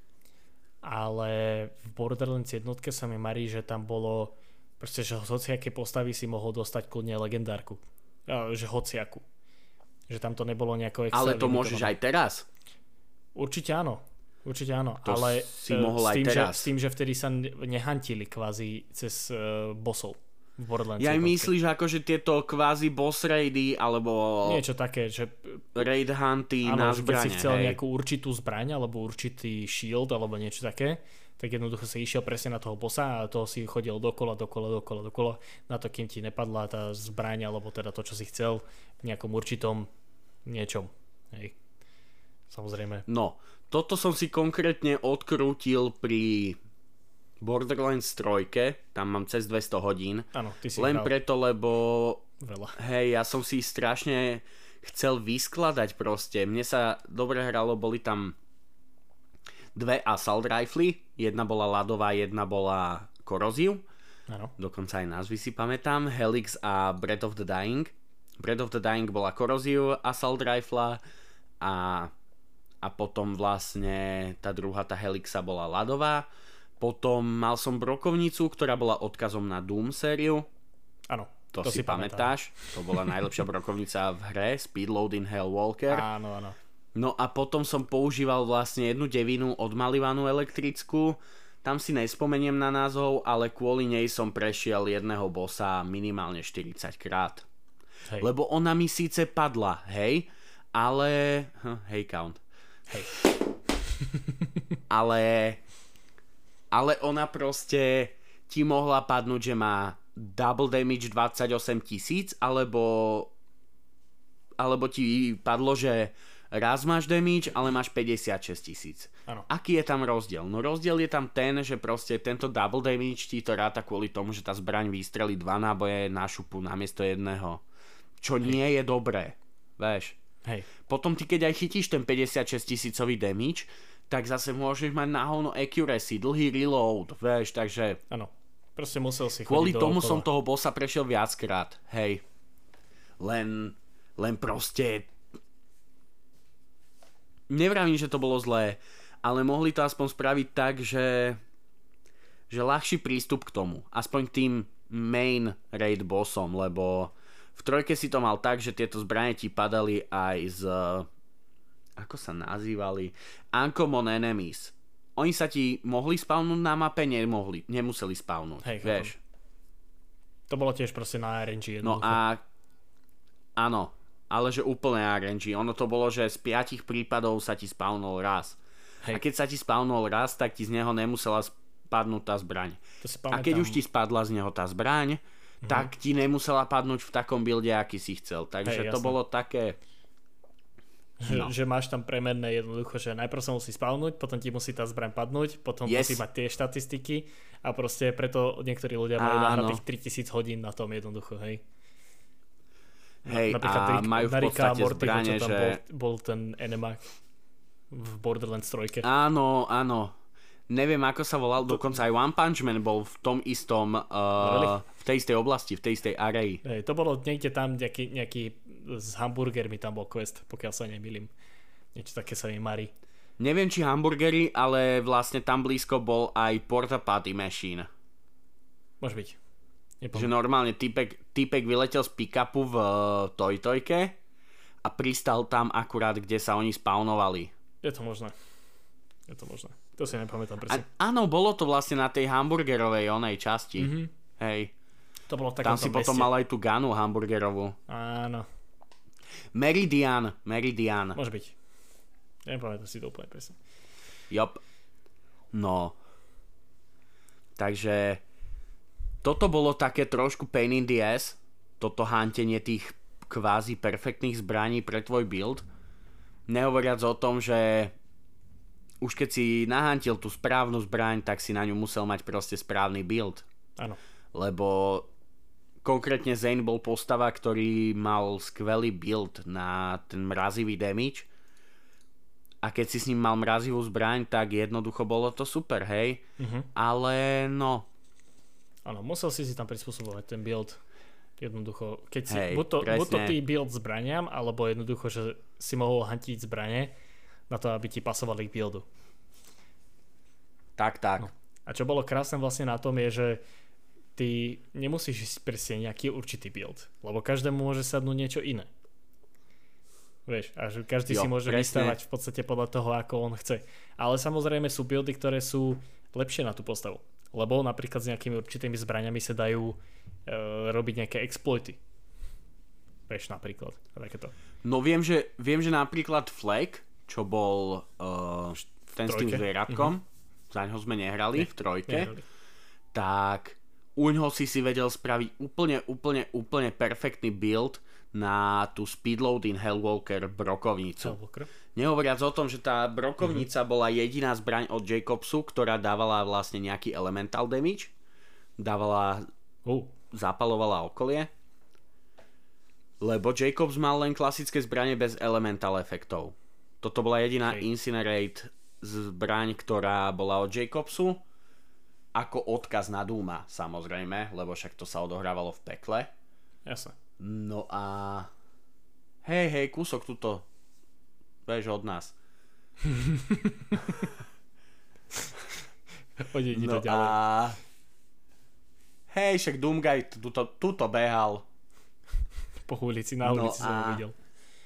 ale v Borderlands 1 sa mi marí, že tam bolo proste, že z hociaké postavy si mohol dostať kľudne legendárku. Že hociaku. Že tam to nebolo nejako extra. Ale to môžeš aj teraz? Určite áno. To ale si mohol aj teraz. S tým, že vtedy sa nehantili kvázi cez bossov v Borderlands. Ja myslíš akože tieto kvázi boss raidy alebo niečo také, že raid hunty na zbrane. Keď si chcel nejakú určitú zbraň alebo určitý shield alebo niečo také, tak jednoducho si išiel presne na toho bossa a toho si chodil dokola, na to, kým ti nepadla tá zbraň alebo teda to, čo si chcel v nejakom určitom niečom. Hej. Samozrejme. No, toto som si konkrétne odkrútil pri Borderlands 3, tam mám cez 200 hodín. Áno, ty si len hral. Preto, lebo veľa. Hej, ja som si strašne chcel vyskladať proste. Mne sa dobre hralo, boli tam 2 assault rifly, jedna bola ľadová, jedna bola korozív. Áno. Dokonca aj názvy si pamätám. Helix a Breath of the Dying. Breath of the Dying bola korozív assault rifle a potom vlastne tá druhá, tá Helixa bola ľadová. Potom mal som brokovnicu, ktorá bola odkazom na Doom sériu. Áno. To si pamätáš? To bola najlepšia brokovnica v hre, Speedload in Hellwalker. Áno. No a potom som používal vlastne jednu devinu od Malivanu elektrickú. Tam si nespomeniem na názov, ale kvôli nej som prešiel jedného bossa minimálne 40 krát. Hej. Lebo ona mi síce padla, hej, ale... Hej, count. Hej. ale ona proste ti mohla padnúť, že má double damage 28 000, alebo ti padlo, že raz máš damage, ale máš 56 000. Áno. Aký je tam rozdiel? No rozdiel je tam ten, že proste tento double damage ti to ráta kvôli tomu, že tá zbraň vystrelí 2 náboje na šupu namiesto jedného. Čo nie je dobré. Vieš. Hej. Potom ty, keď aj chytíš ten 56 000 damage, tak zase môžeš mať na hovno accuracy, dlhý reload, vieš, takže... Áno. Proste musel si kvôli chodiť tomu dookola. som toho bossa prešiel viackrát, hej. Len proste... Nevravím, že to bolo zlé, ale mohli to aspoň spraviť tak, že ľahší prístup k tomu. Aspoň k tým main raid bossom, lebo v trojke si to mal tak, že tieto zbrane ti padali aj z... Ako sa nazývali? Uncommon enemies. Oni sa ti mohli spawnúť na mape? Nemuseli spawnúť. Hej, vieš. To bolo tiež proste na RNG No jednoducho. a... Áno, ale že úplne RNG. Ono to bolo, že z 5 prípadov sa ti spawnul raz. Hej. A keď sa ti spawnul raz, tak ti z neho nemusela spadnúť tá zbraň. To si A keď už ti spadla z neho tá zbraň, tak ti nemusela padnúť v takom builde, aký si chcel. Takže to bolo také... Že máš tam premerné jednoducho, že najprv sa musí spawnúť, potom ti musí tá zbraň padnúť, potom musí mať tie štatistiky a proste preto niektorí ľudia majú nahratých 3000 hodín na tom jednoducho, hej. Hej, a majú v podstate zbrane, čo tam že... bol ten Enemak v Borderlands 3. Áno. Neviem, ako sa volal, dokonca aj One Punch Man bol v tom istom, v tej istej oblasti, v tej istej areji. Hej, to bolo niekde tam, nejaký s hamburgermi tam bol quest, pokiaľ sa nemýlim. Niečo také sa mi marí. Neviem, či hamburgery, ale vlastne tam blízko bol aj Porta Potty Machine. Môže byť. Že normálne týpek vyletel z pick-upu v Tojtojke a pristal tam akurát, kde sa oni spawnovali. Je to možné. To si nepamätám presne. Áno, bolo to vlastne na tej hamburgerovej onej časti. Hej. To bolo v tam si potom mal aj tú ganu hamburgerovú. Áno. Meridian. Môže byť. Nepamätám si to úplne presne. Jop. No. Takže toto bolo také trošku pain in the ass. Toto hantenie tých kvázi perfektných zbraní pre tvoj build. Nehovoriac o tom, že už keď si nahantil tú správnu zbraň, tak si na ňu musel mať proste správny build. Áno. Lebo konkrétne Zane bol postava, ktorý mal skvelý build na ten mrazivý damage. A keď si s ním mal mrazivú zbraň, tak jednoducho bolo to super, hej? Ale no... Áno, musel si tam prispôsobovať ten build. Jednoducho, keď si... Hej, buď to ty build zbraniam, alebo jednoducho, že si mohol hantiť zbrane na to, aby ti pasovali k buildu. Tak. No. A čo bolo krásne vlastne na tom je, že ty nemusíš ísť presne nejaký určitý build, lebo každému môže sadnúť niečo iné. Vieš, a že každý si môže vystavať v podstate podľa toho, ako on chce. Ale samozrejme sú buildy, ktoré sú lepšie na tú postavu. Lebo napríklad s nejakými určitými zbraňami sa dajú robiť nejaké exploity. Vieš, napríklad. Takéto. No viem, že napríklad Flag, čo bol ten s tým zvieratkom, za ňo sme nehrali v trojke, tak uňho si vedel spraviť úplne perfektný build na tú Speedloading Hellwalker brokovnicu. Nehovoriac o tom, že tá brokovnica bola jediná zbraň od Jacobsu, ktorá dávala vlastne nejaký elemental damage. Zapalovala okolie. Lebo Jacobs mal len klasické zbrane bez elemental efektov. Toto bola jediná Incinerate zbraň, ktorá bola od Jacobsu. Ako odkaz na Dooma, samozrejme, lebo však to sa odohrávalo v pekle. Jasne. No a... Hej, kúsok tuto. Vieš, od nás. Poďte no ďalej. A... Hej, však Doomguy tuto behal. Po ulici, na ulici som ho videl.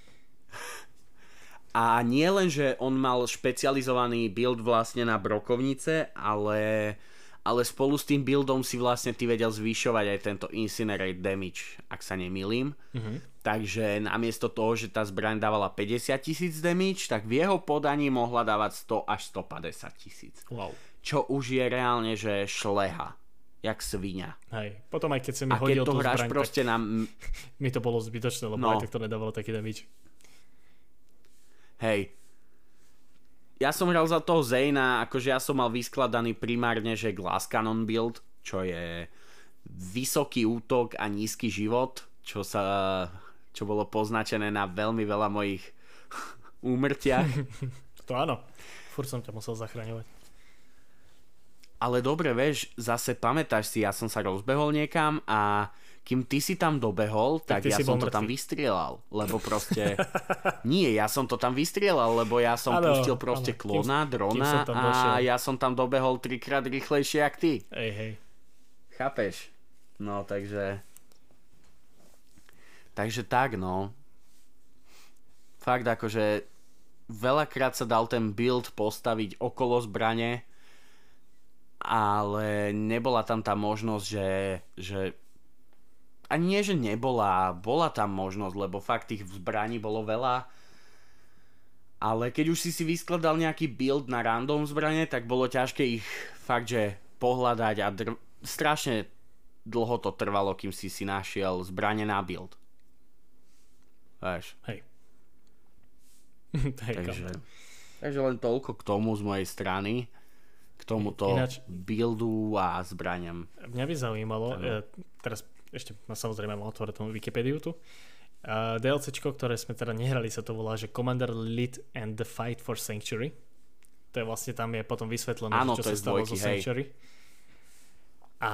A nie len, že on mal špecializovaný build vlastne na brokovnice, ale spolu s tým buildom si vlastne ty vedel zvyšovať aj tento Incinerate damage, ak sa nemýlim. Takže namiesto toho, že tá zbraň dávala 50 000 damage, tak v jeho podaní mohla dávať 100 až 150 000. Wow. Čo už je reálne, že šleha. Jak sviňa. Hej, potom aj keď sa mi hodil tú zbraň, tak mi to bolo zbytočné, lebo aj tak to nedávalo taký damage. Hej. Ja som hral za toho Zayna, akože ja som mal vyskladaný primárne, že Glass Cannon build, čo je vysoký útok a nízky život, čo bolo poznačené na veľmi veľa mojich úmrtiach. To áno. Furt som ťa musel zachraňovať. Ale dobre, vieš, zase pamätáš si, ja som sa rozbehol niekam a kým ty si tam dobehol, tak ja som to tam vystrieľal, lebo proste... Nie, ja som to tam vystrieľal, lebo ja som pustil proste klona, drona a ja som tam dobehol 3-krát rýchlejšie jak ty. Hej. Chápeš? No, takže tak, no. Fakt akože veľakrát sa dal ten build postaviť okolo zbrane, ale nebola tam tá možnosť, že ani nie, že bola tam možnosť, lebo fakt tých zbraní bolo veľa. Ale keď už si vyskladal nejaký build na random zbrane, tak bolo ťažké ich fakt, že pohľadať a strašne dlho to trvalo, kým si našiel zbrane na build. Vieš? Hej. Takže len toľko k tomu z mojej strany. K tomuto buildu a zbraniam. Mňa by zaujímalo, teraz ešte samozrejme mám otvorenú Wikipédiu tu. DLCčko, ktoré sme teda nehrali, sa to volá, že Commander Lead and the Fight for Sanctuary. To je vlastne, tam je potom vysvetlené, čo sa stalo zo Sanctuary. A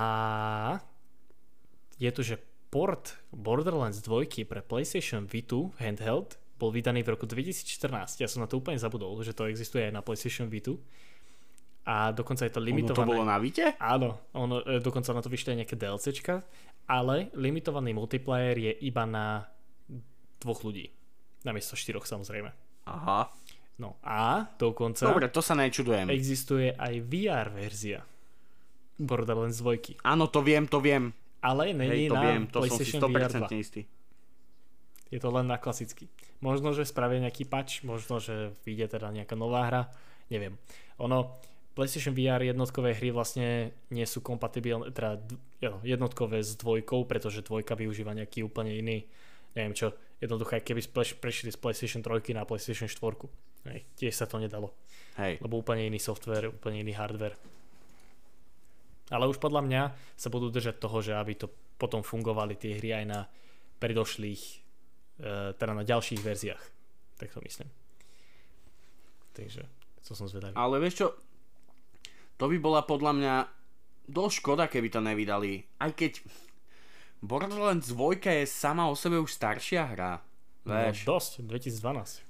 je tu, že port Borderlands 2 pre PlayStation V2 handheld bol vydaný v roku 2014. Ja som na to úplne zabudol, že to existuje aj na PlayStation V2. A dokonca je to limitované. Ono to bolo na Vite? Áno, dokonca na to vyšli aj nejaké DLCčka, ale limitovaný multiplayer je iba na 2 ľudí. Namiesto 4 samozrejme. Aha. No a dokonca... Dobre, to sa nečudujem. Existuje aj VR verzia Borderlands 2. Áno, to viem. Ale není na PlayStation VR 2. Istý. Je to len na klasický. Možno, že spravia nejaký patch, možno, že vyjde teda nejaká nová hra. Neviem. PlayStation VR jednotkové hry vlastne nie sú kompatibilné, teda jednotkové s dvojkou, pretože dvojka využíva nejaký úplne iný, neviem čo, jednoducho, keby prešli z PlayStation 3 na PlayStation 4. Hej, tiež sa to nedalo. Hej. Lebo úplne iný software, úplne iný hardware. Ale už podľa mňa sa budú držať toho, že aby to potom fungovali tie hry aj na predošlých, teda na ďalších verziách. Tak to myslím. Takže, to som zvedavý. Ale vieš čo, to by bola podľa mňa dosť škoda, keby to nevydali. Aj keď Borderlands 2 je sama o sebe už staršia hra. Vieš? No dosť, 2012.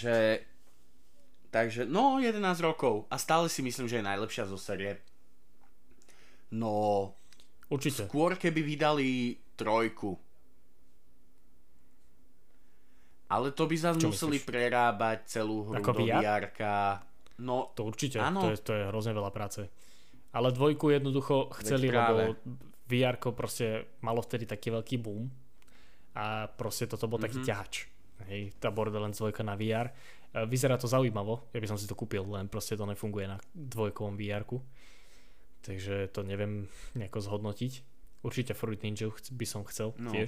Takže, 11 rokov. A stále si myslím, že je najlepšia zo série. No, určite. Skôr keby vydali 3. Ale to by zase museli prerábať celú hru ako do VR-ka. No, to určite, áno. to je hrozne veľa práce. Ale 2 jednoducho chceli, lebo VR-ko proste malo vtedy taký veľký boom a proste toto bol taký ťahač. Hej, tá Borderlands 2 na VR. Vyzerá to zaujímavo, ja by som si to kúpil, len proste to nefunguje na 2 VR-ku. Takže to neviem nejako zhodnotiť. Určite Fruit Ninja by som chcel tiež.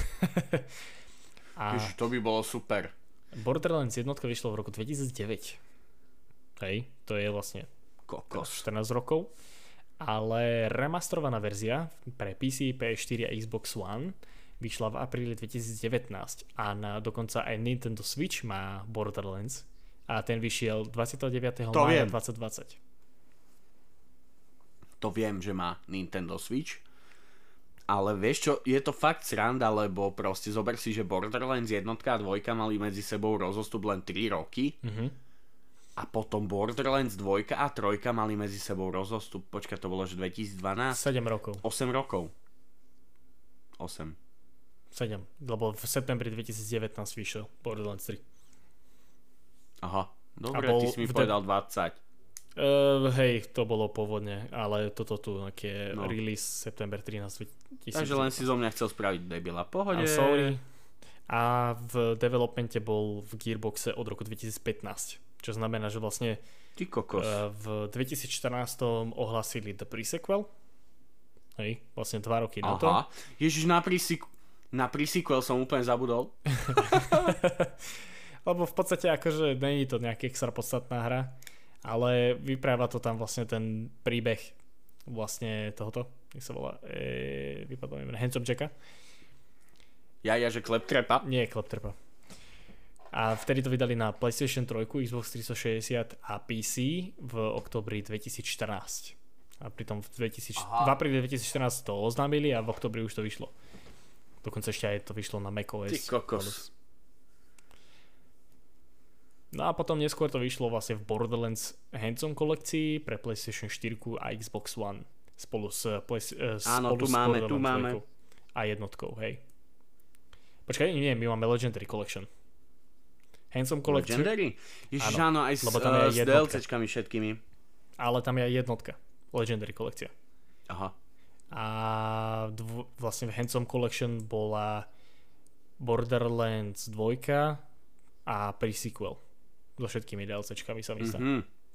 Ježiš, to by bolo super. Borderlands 1 vyšlo v roku 2009. Hej, to je vlastne 14 rokov. Ale remasterovaná verzia pre PC, PS4 a Xbox One vyšla v apríli 2019 a dokonca aj Nintendo Switch má Borderlands a ten vyšiel 29. mája 2020. To viem, že má Nintendo Switch. Ale vieš čo, je to fakt sranda, lebo proste zober si, že Borderlands 1 a 2 mali medzi sebou rozostup len 3 roky. A potom Borderlands 2 a 3 mali medzi sebou rozostup. Počkaj, to bolo, že 2012? 7 rokov. 8 rokov. 8. 7, lebo v septembri 2019 vyšiel Borderlands 3. Aha, dobre, ty si mi povedal 20. Hej, to bolo pôvodne, ale toto tu je release september 13 2019. Takže len si zo mňa chcel spraviť debila. Pohode. I'm sorry. A v developmente bol v Gearboxe od roku 2015. Čo znamená, že vlastne Ty kokos. V 2014 ohlasili The Pre-sequel. Hej, vlastne 2 roky na to. Ježiš, na pre-sequel som úplne zabudol. Lebo v podstate akože není to nejaká extra podstatná hra, ale vypráva to tam vlastne ten príbeh vlastne tohoto, jak sa volá, vypadlo mi Handsome Jacka. Že Kleptrepa? Nie je Kleptrepa. A vtedy to vydali na PlayStation 3, Xbox 360 a PC v oktobri 2014. A pritom v apríli 2014 to oznámili a v oktobri už to vyšlo. Dokonca ešte aj to vyšlo na macOS. Ty kokos. No a potom neskôr to vyšlo vlastne v Borderlands Hands-on kolekcii pre PlayStation 4 a Xbox One spolu s Áno, tu máme. A jednotkou, hej. Počkaj, nie, my máme Legendary Collection. Hands-on kolekciu. Legendary? Ježiš, áno, aj s DLCčkami všetkými. Ale tam je aj jednotka. Legendary kolekcia. Aha. A vlastne v Handsome Collection bola Borderlands 2 a pre-sequel. So všetkými DLCčkami sa myslá.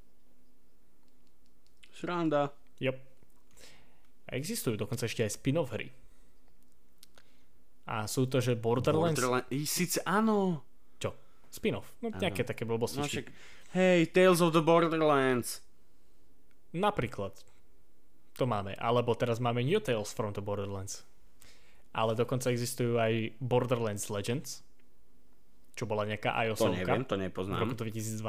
Sranda. Yep. A existujú dokonca ešte aj spin-off hry. A sú to, že Borderlands... Sice áno. Čo? Spin-off. No nejaké také blbostičky. Hej, Tales of the Borderlands. Napríklad. To máme. Alebo teraz máme New Tales from the Borderlands. Ale dokonca existujú aj Borderlands Legends, čo bola nejaká iOS-ovka. To neviem, to nepoznám. V roku 2012.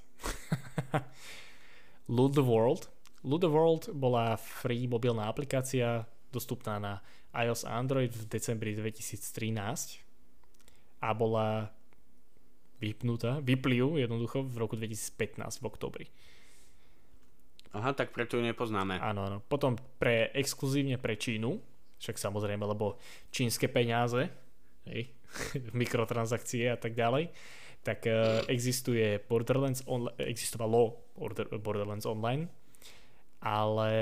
Loot the World. Loot the World bola free mobilná aplikácia, dostupná na iOS a Android v decembri 2013 a bola vypli ju jednoducho v roku 2015 v oktobri. Aha, tak preto ju nepoznáme. Áno. Potom exkluzívne pre Čínu, však samozrejme, lebo čínske peniaze, hej, mikrotransakcie a tak ďalej, tak existuje existovalo Borderlands Online, ale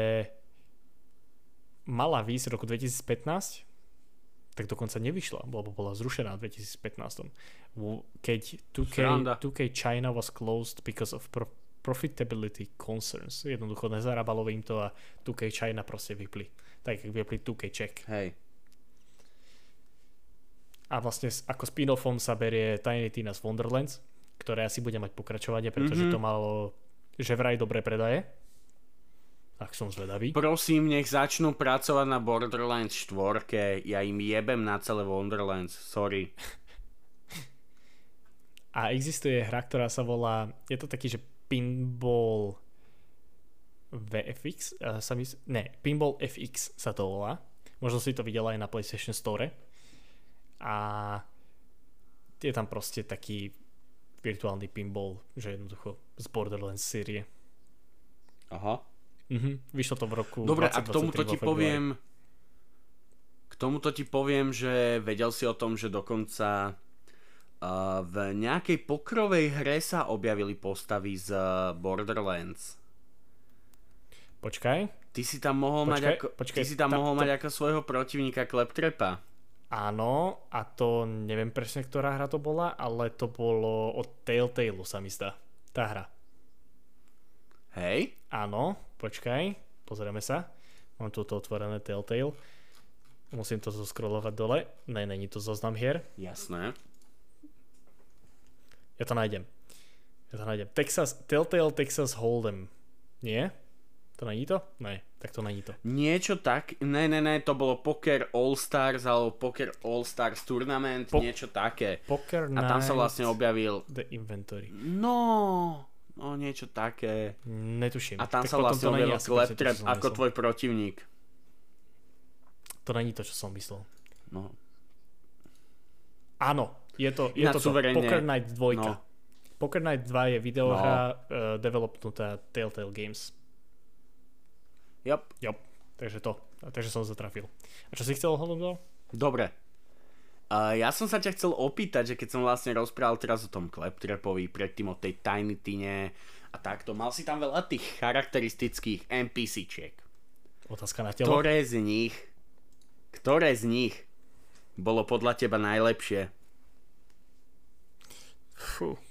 mala výjsť v roku 2015, tak dokonca nevyšla, lebo bola zrušená v 2015. Keď 2K China was closed because of profitability concerns. Jednoducho nezarábalo im to a 2K China proste vypli. Tak jak vypli 2K Czech. Hej. A vlastne ako spin-offom sa berie Tiny Tina's Wonderlands, ktoré asi bude mať pokračovanie, pretože to malo že vraj dobré predaje. Tak som zvedavý. Prosím, nech začnú pracovať na Borderlands 4. Ja im jebem na celé Wonderlands. Sorry. A existuje hra, ktorá sa volá, je to taký, že Pinball VFX? Pinball FX sa to volá. Možno si to videla aj na PlayStation Store. A je tam proste taký virtuálny pinball, že jednoducho z Borderlands série. Aha. Vyšlo to v roku 2023. Dobre, a k tomuto ti poviem, že vedel si o tom, že dokonca v nejakej pokrovej hre sa objavili postavy z Borderlands. Počkaj. Ty si tam mohol mať ako svojho protivníka Kleptrepa. Áno, a to neviem presne, ktorá hra to bola, ale to bolo od Telltale, sa mi zdá. Tá hra. Hej? Áno, počkaj, pozrieme sa. Mám tu otvorené Telltale. Musím to zoscrollovať dole. Ne, není to zoznam hier. Jasné. Ja to nájdem. Telltale Texas Hold'em. Nie? To není to? Ne, tak to není to. Niečo tak, ne, to bolo Poker All Stars alebo Poker All Stars Tournament, niečo také. Poker a tam sa vlastne objavil The Inventory. No, niečo také. Netuším. A tam sa vlastne objavil Kleptrep ako tvoj protivník. To není to, čo som myslel. No. Áno, je to Poker Night 2. No. Poker Night 2 je videohra developnutá Telltale Games. Yep. Takže som zatrafil. A čo si chcel hodnotiť? Dobre. Ja som sa ťa chcel opýtať, že keď som vlastne rozprával teraz o tom Kleptrepovi, predtým o tej Tiny Tine a takto, mal si tam veľa tých charakteristických NPC-čiek. Otázka na telo. Ktoré z nich bolo podľa teba najlepšie? Fú.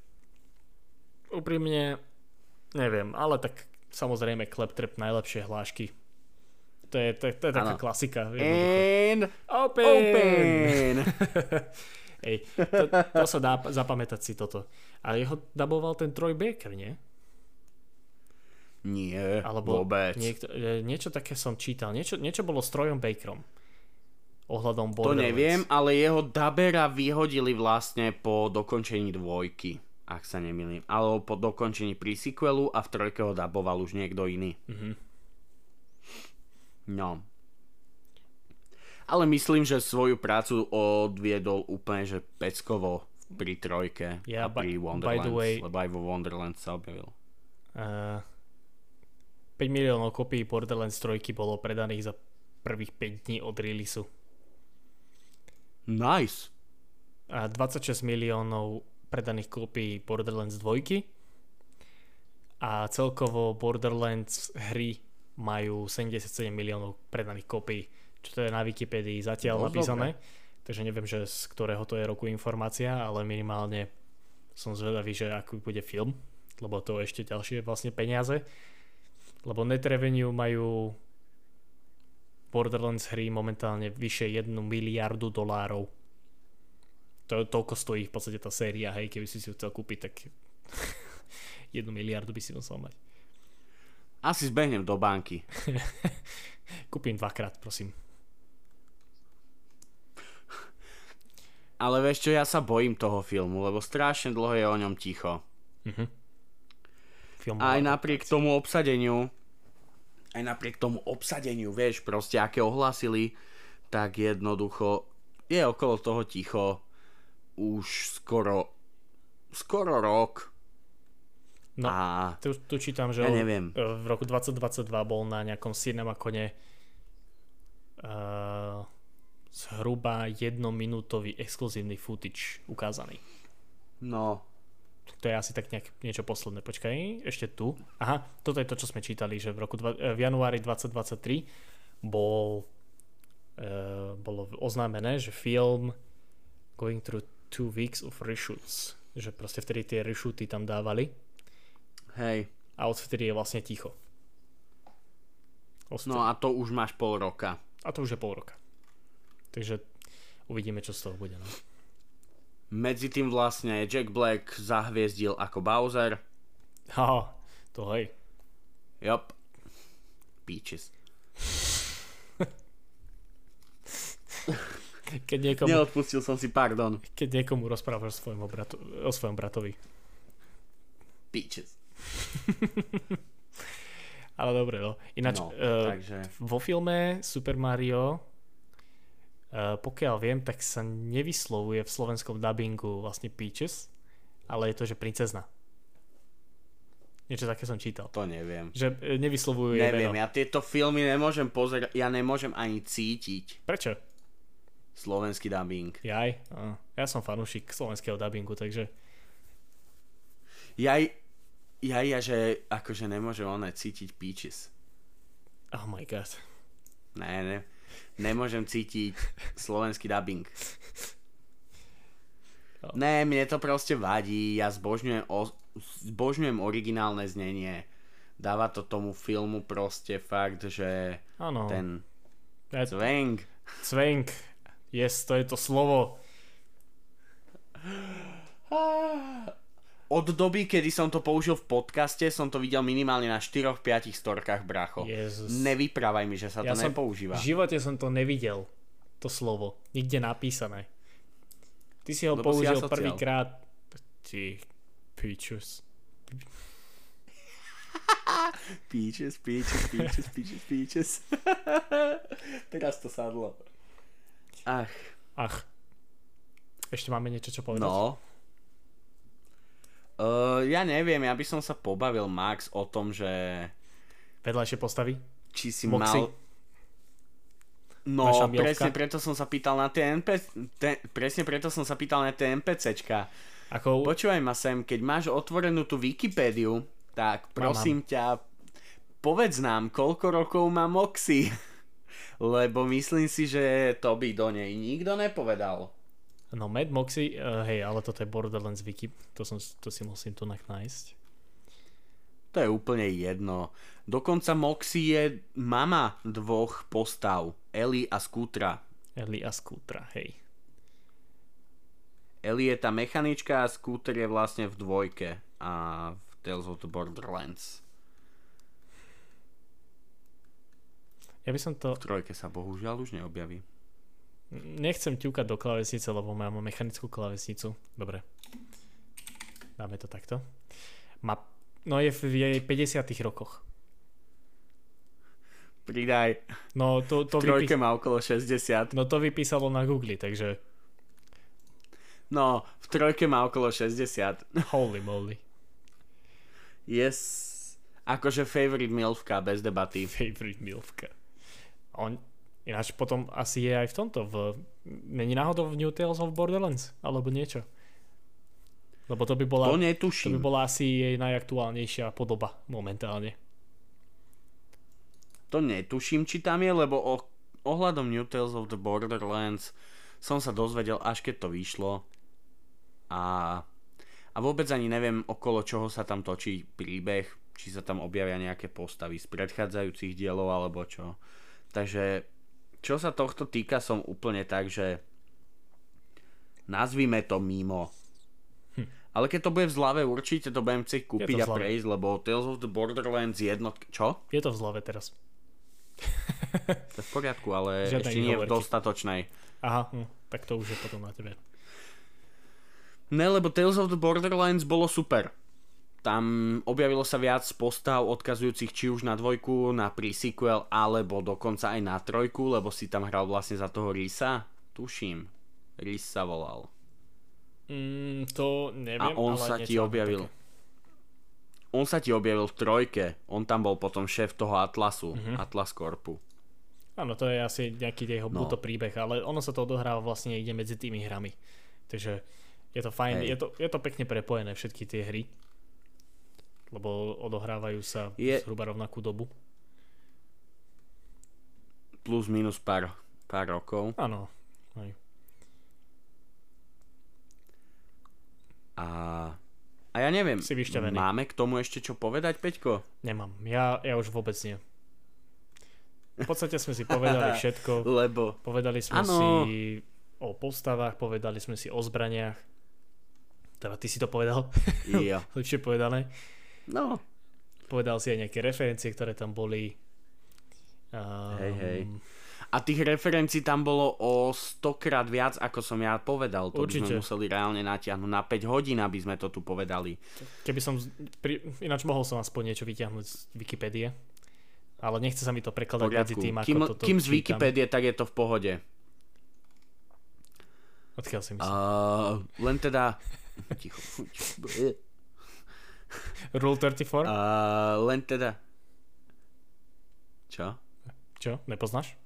Úprimne neviem, ale tak samozrejme Kleptrep najlepšie hlášky. To je taká klasika. And open! Hej, to sa dá zapamätať si toto. A jeho daboval ten Troy Baker, nie? Nie, Alebo vôbec. Niečo také som čítal. Niečo bolo s Troyom Bakerom. Ohľadom To Borderlands. neviem, ale jeho dabera vyhodili vlastne po dokončení 2, ak sa nemýlim. Alebo po dokončení pre-sequelu a v 3 ho daboval už niekto iný. No. Ale myslím, že svoju prácu odviedol úplne, že peckovo pri 3 a pri Wonderlands. Lebo aj vo Wonderlands sa objavil. 5 miliónov kopií Borderlands 3 bolo predaných za prvých 5 dní od releaseu. Nice. A 26 miliónov predaných kópií Borderlands 2 a celkovo Borderlands hry majú 77 miliónov predaných kópií, čo to je na Wikipedii zatiaľ napísané, takže neviem, že z ktorého to je roku informácia, ale minimálne som zvedavý, že aký bude film, lebo to ešte ďalšie vlastne peniaze, lebo net revenue majú Borderlands hry momentálne vyše 1 miliardu dolárov. Toľko stojí v podstate tá séria, hej, keby si ju chcel kúpiť, tak 1 miliardu by si musel mať. Asi zbehnem do banky. Kúpim 2-krát, prosím. Ale vieš čo, ja sa bojím toho filmu, lebo strašne dlho je o ňom ticho. Aj napriek tomu obsadeniu, vieš, proste aké ohlasili, tak jednoducho je okolo toho ticho už skoro rok. No, a tu čítam, že ja neviem. V roku 2022 bol na nejakom CinemaCone zhruba 1-minútový exkluzívny footage ukázaný. No. To je asi tak niečo posledné. Počkaj, ešte tu. Aha, toto je to, čo sme čítali, že v januári 2023 bolo oznámené, že film going through 2 weeks of reshoots. Že proste vtedy tie reshooty tam dávali. Hej. A odvtedy je vlastne ticho. No a to už máš pol roka. A to už je pol roka. Takže uvidíme, čo z toho bude. No. Medzi tým vlastne Jack Black zahviezdil ako Bowser. Haha, to hej. Jop. Peaches. Neodpustil som si, pardon. Keď niekomu rozprávaš o svojom bratovi. Peaches. Ale dobre, no. Ináč, takže vo filme Super Mario, pokiaľ viem, tak sa nevyslovuje v slovenskom dubbingu vlastne Peaches, ale je to, že princezna. Niečo také som čítal. To neviem. Že nevyslovujú jej Neviem, meno. ja tieto filmy nemôžem pozerať, ja nemôžem ani cítiť. Prečo? Slovenský dubbing. Ja som fanúšik slovenského dubbingu, takže... Ja, že akože nemôžem cítiť Peaches. Oh my god. Ne. Nemôžem cítiť slovenský dubbing. Ne, mne to proste vadí. Ja zbožňujem originálne znenie. Dáva to tomu filmu proste fakt, že ano. Ten cvenk. Cvenk. Yes, to je to slovo. Od doby, kedy som to použil v podcaste, som to videl minimálne na 4-5 storkách, bracho. Jezus. Nevyprávaj mi, že sa to nepoužíva. V živote som to nevidel, to slovo. Nikde napísané. Ty si ho použil prvýkrát. Ty Peaches. Peaches. Teraz to sadlo. Ach. Ešte máme niečo, čo povedať? No. Ja neviem, ja by som sa pobavil, Max, o tom, že... Vedľajšie postavy? Či si Moxie? mal... No, presne preto som sa pýtal na tie NPCčka. Počúvaj ma sem, keď máš otvorenú tú Wikipédiu, tak prosím ťa, povedz nám, koľko rokov má Moxie. Lebo myslím si, že to by do nej nikto nepovedal. No Mad Moxie, hej, ale toto je Borderlands Wiki, to si musím tu nájsť. To je úplne jedno. Dokonca Moxie je mama 2 postav, Ellie a Scootra. Ellie a Scootra, hej. Ellie je tá mechanička a Scooter je vlastne v 2 a v Tales of the Borderlands. Ja by som to... V 3 sa bohužiaľ už neobjaví. Nechcem ťukať do klávesnice, lebo mám mechanickú klávesnicu. Dobre. Dáme to takto. No je v jej 50 rokoch. Pridaj. No to v 3 má okolo 60. No to vypísalo na Google, takže... No, v 3 má okolo 60. Holy moly. Yes. Akože favorite milfka, bez debaty. Favorite milfka. Ináč potom asi je aj v tomto. Není náhodou v New Tales of Borderlands? Alebo niečo? Lebo to by bola... To netuším. To by bola asi jej najaktuálnejšia podoba momentálne. To netuším, či tam je, lebo ohľadom New Tales of the Borderlands som sa dozvedel, až keď to vyšlo. A vôbec ani neviem, okolo čoho sa tam točí príbeh, či sa tam objavia nejaké postavy z predchádzajúcich dielov, alebo čo. Takže, čo sa tohto týka, som úplne tak, že nazvime to mimo. Ale keď to bude v zlave, určite to budem chcieť kúpiť a prejsť, lebo Tales of the Borderlands jednotka... Čo? Je to v zlave teraz. To je v poriadku, ale žiadne ešte nie je v dostatočnej. Aha, tak to už je potom na tebe. Ne, lebo Tales of the Borderlands bolo super. Tam objavilo sa viac postav odkazujúcich či už na 2, na pre-sequel, alebo dokonca aj na 3, lebo si tam hral vlastne za toho Risa. Tuším. Rhys sa volal. To neviem, a on sa ti objavil. On sa ti objavil v 3. On tam bol potom šéf toho Atlasu. Atlas Corpu. Áno, to je asi nejaký jeho buto príbeh, ale ono sa to odohráva vlastne ide medzi tými hrami. Takže je to fajn, je to pekne prepojené všetky tie hry. Lebo odohrávajú sa zhruba rovnakú dobu. Plus minus pár rokov. Áno. Aj. A ja neviem, máme k tomu ešte čo povedať, Peťko? Nemám, ja už vôbec nie. V podstate sme si povedali všetko. Lebo... Povedali sme si o postavách, povedali sme si o zbraniach. Teda ty si to povedal. Jo. Lepšie povedané. No. Povedal si aj nejaké referencie, ktoré tam boli. Hej. A tých referencií tam bolo o 100-krát viac, ako som ja povedal. To určite. By sme museli reálne natiahnuť na 5 hodín, aby sme to tu povedali. Keby som... Ináč mohol som aspoň niečo vyťahnuť z Wikipédie. Ale nechce sa mi to prekladať medzi tým, ako toto kým z Wikipédie, tak je to v pohode. Odkiaľ si myslím? Len teda... Ticho. Rule 34? Len teda... Čo? Čo? Nepoznáš?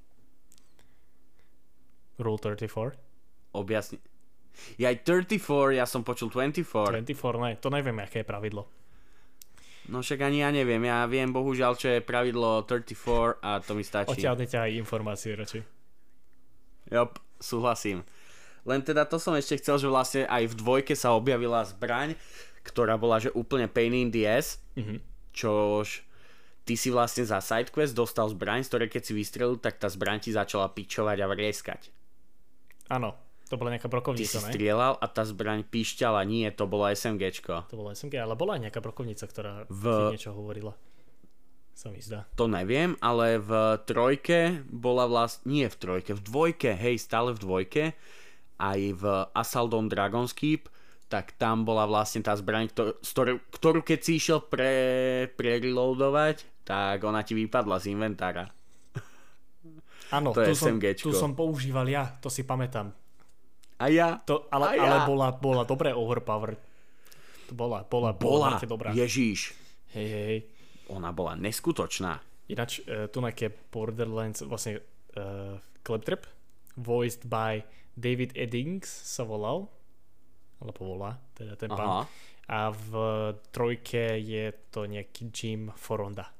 Rule 34? Objasni. Ja aj 34, ja som počul 24. 24, ne, to neviem, aké je pravidlo. No však ani ja neviem, ja viem bohužiaľ, čo je pravidlo 34 a to mi stačí. Odtiaľ neťahaj informácie radšej. Jop, súhlasím. Len teda to som ešte chcel, že vlastne aj v 2 sa objavila zbraň, ktorá bola že úplne pain in the ass, čož ty si vlastne za sidequest dostal zbraň, z ktorej keď si vystrelil, tak tá zbraň ti začala pičovať a vrieskať. Áno, to bola nejaká brokovnica, ne? Ty si strieľal a tá zbraň píšťala, nie, to bola SMGčko. To bola SMG, ale bola aj nejaká brokovnica, ktorá ti niečo hovorila. Sa mi zdá. To neviem, ale v 3 bola vlastne, nie v 3, v 2, hej, stále v 2, aj v Assault on Dragon's Keep, tak tam bola vlastne tá zbraň, ktorú keď si išiel prereloadovať, tak ona ti vypadla z inventára. Áno, tu som používal ja, to si pamätám. A ja? Ale bola dobre overpowered. Bola dobrá. Ježíš. Hej. Ona bola neskutočná. Ináč, tu je Borderlands, vlastne Claptrap, voiced by David Eddings sa volal, alebo volá, teda ten pán. A v 3 je to nejaký Jim Foronda.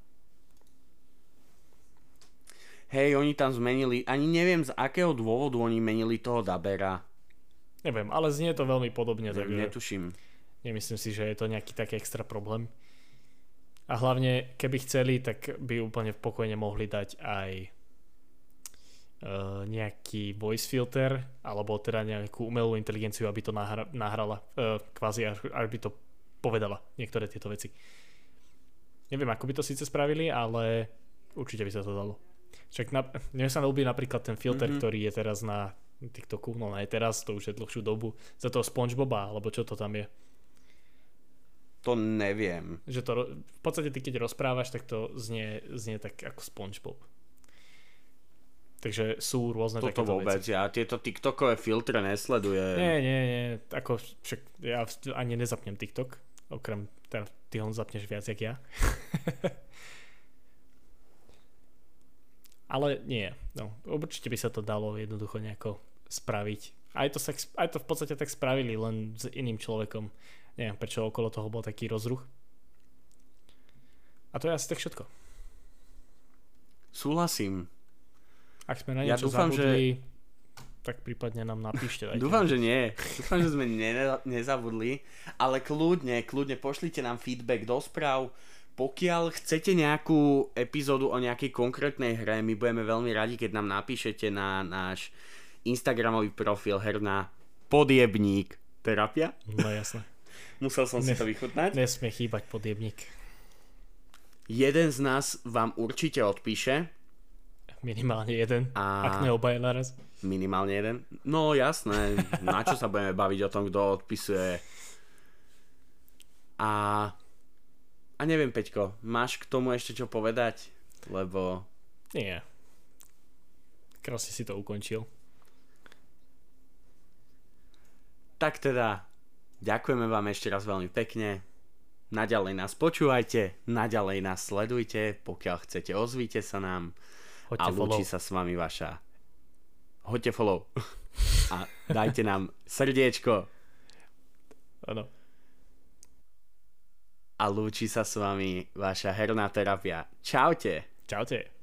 Hej, oni tam zmenili, ani neviem z akého dôvodu oni menili toho dabera. Neviem, ale znie to veľmi podobne. Netuším. Nemyslím si, že je to nejaký taký extra problém. A hlavne, keby chceli, tak by úplne pokojne mohli dať aj nejaký voice filter, alebo teda nejakú umelú inteligenciu, aby to nahrala kvázi, aby to povedala niektoré tieto veci. Neviem, ako by to síce spravili, ale určite by sa to dalo. Však mne sa ľúbi napríklad ten filter, ktorý je teraz na TikToku, no aj teraz, to už je dlhšiu dobu, za toho SpongeBoba, alebo čo to tam je. To neviem. Že to, v podstate ty keď rozprávaš, tak to znie tak ako SpongeBob. Takže sú rôzne takéto veci. Toto vôbec, ja tieto TikTokové filtre nesledujem. Nie, ako však ja ani nezapnem TikTok, okrem teda ty ho zapneš viac jak ja. Ale nie, no, určite by sa to dalo jednoducho nejako spraviť. Aj to v podstate tak spravili, len s iným človekom. Neviem, prečo okolo toho bol taký rozruch. A to je asi tak všetko. Súhlasím. Ak sme na niečo zabudli, tak prípadne nám napíšte. Dúfam, že nie. Dúfam, že sme nezabudli. Ale kľudne pošlite nám feedback do správ. Pokiaľ chcete nejakú epizódu o nejakej konkrétnej hre, my budeme veľmi radi, keď nám napíšete na náš Instagramový profil herná podjebník terapia. No jasné. Musel som si to vychutnať. Nesmie chýbať podjebník. Jeden z nás vám určite odpíše. Minimálne jeden, ak ne obaja naraz. Minimálne jeden. No jasné, na čo sa budeme baviť o tom, kto odpisuje. A neviem, Peťko, máš k tomu ešte čo povedať? Lebo... Nie. Krásne si to ukončil. Tak teda, ďakujeme vám ešte raz veľmi pekne. Naďalej nás počúvajte, naďalej nás sledujte, pokiaľ chcete, ozvíte sa nám. Hoďte a lúči sa s vami vaša... Hoďte follow. A dajte nám srdiečko. Áno. A lúči sa s vami vaša herná terapia. Čaute. Čaute.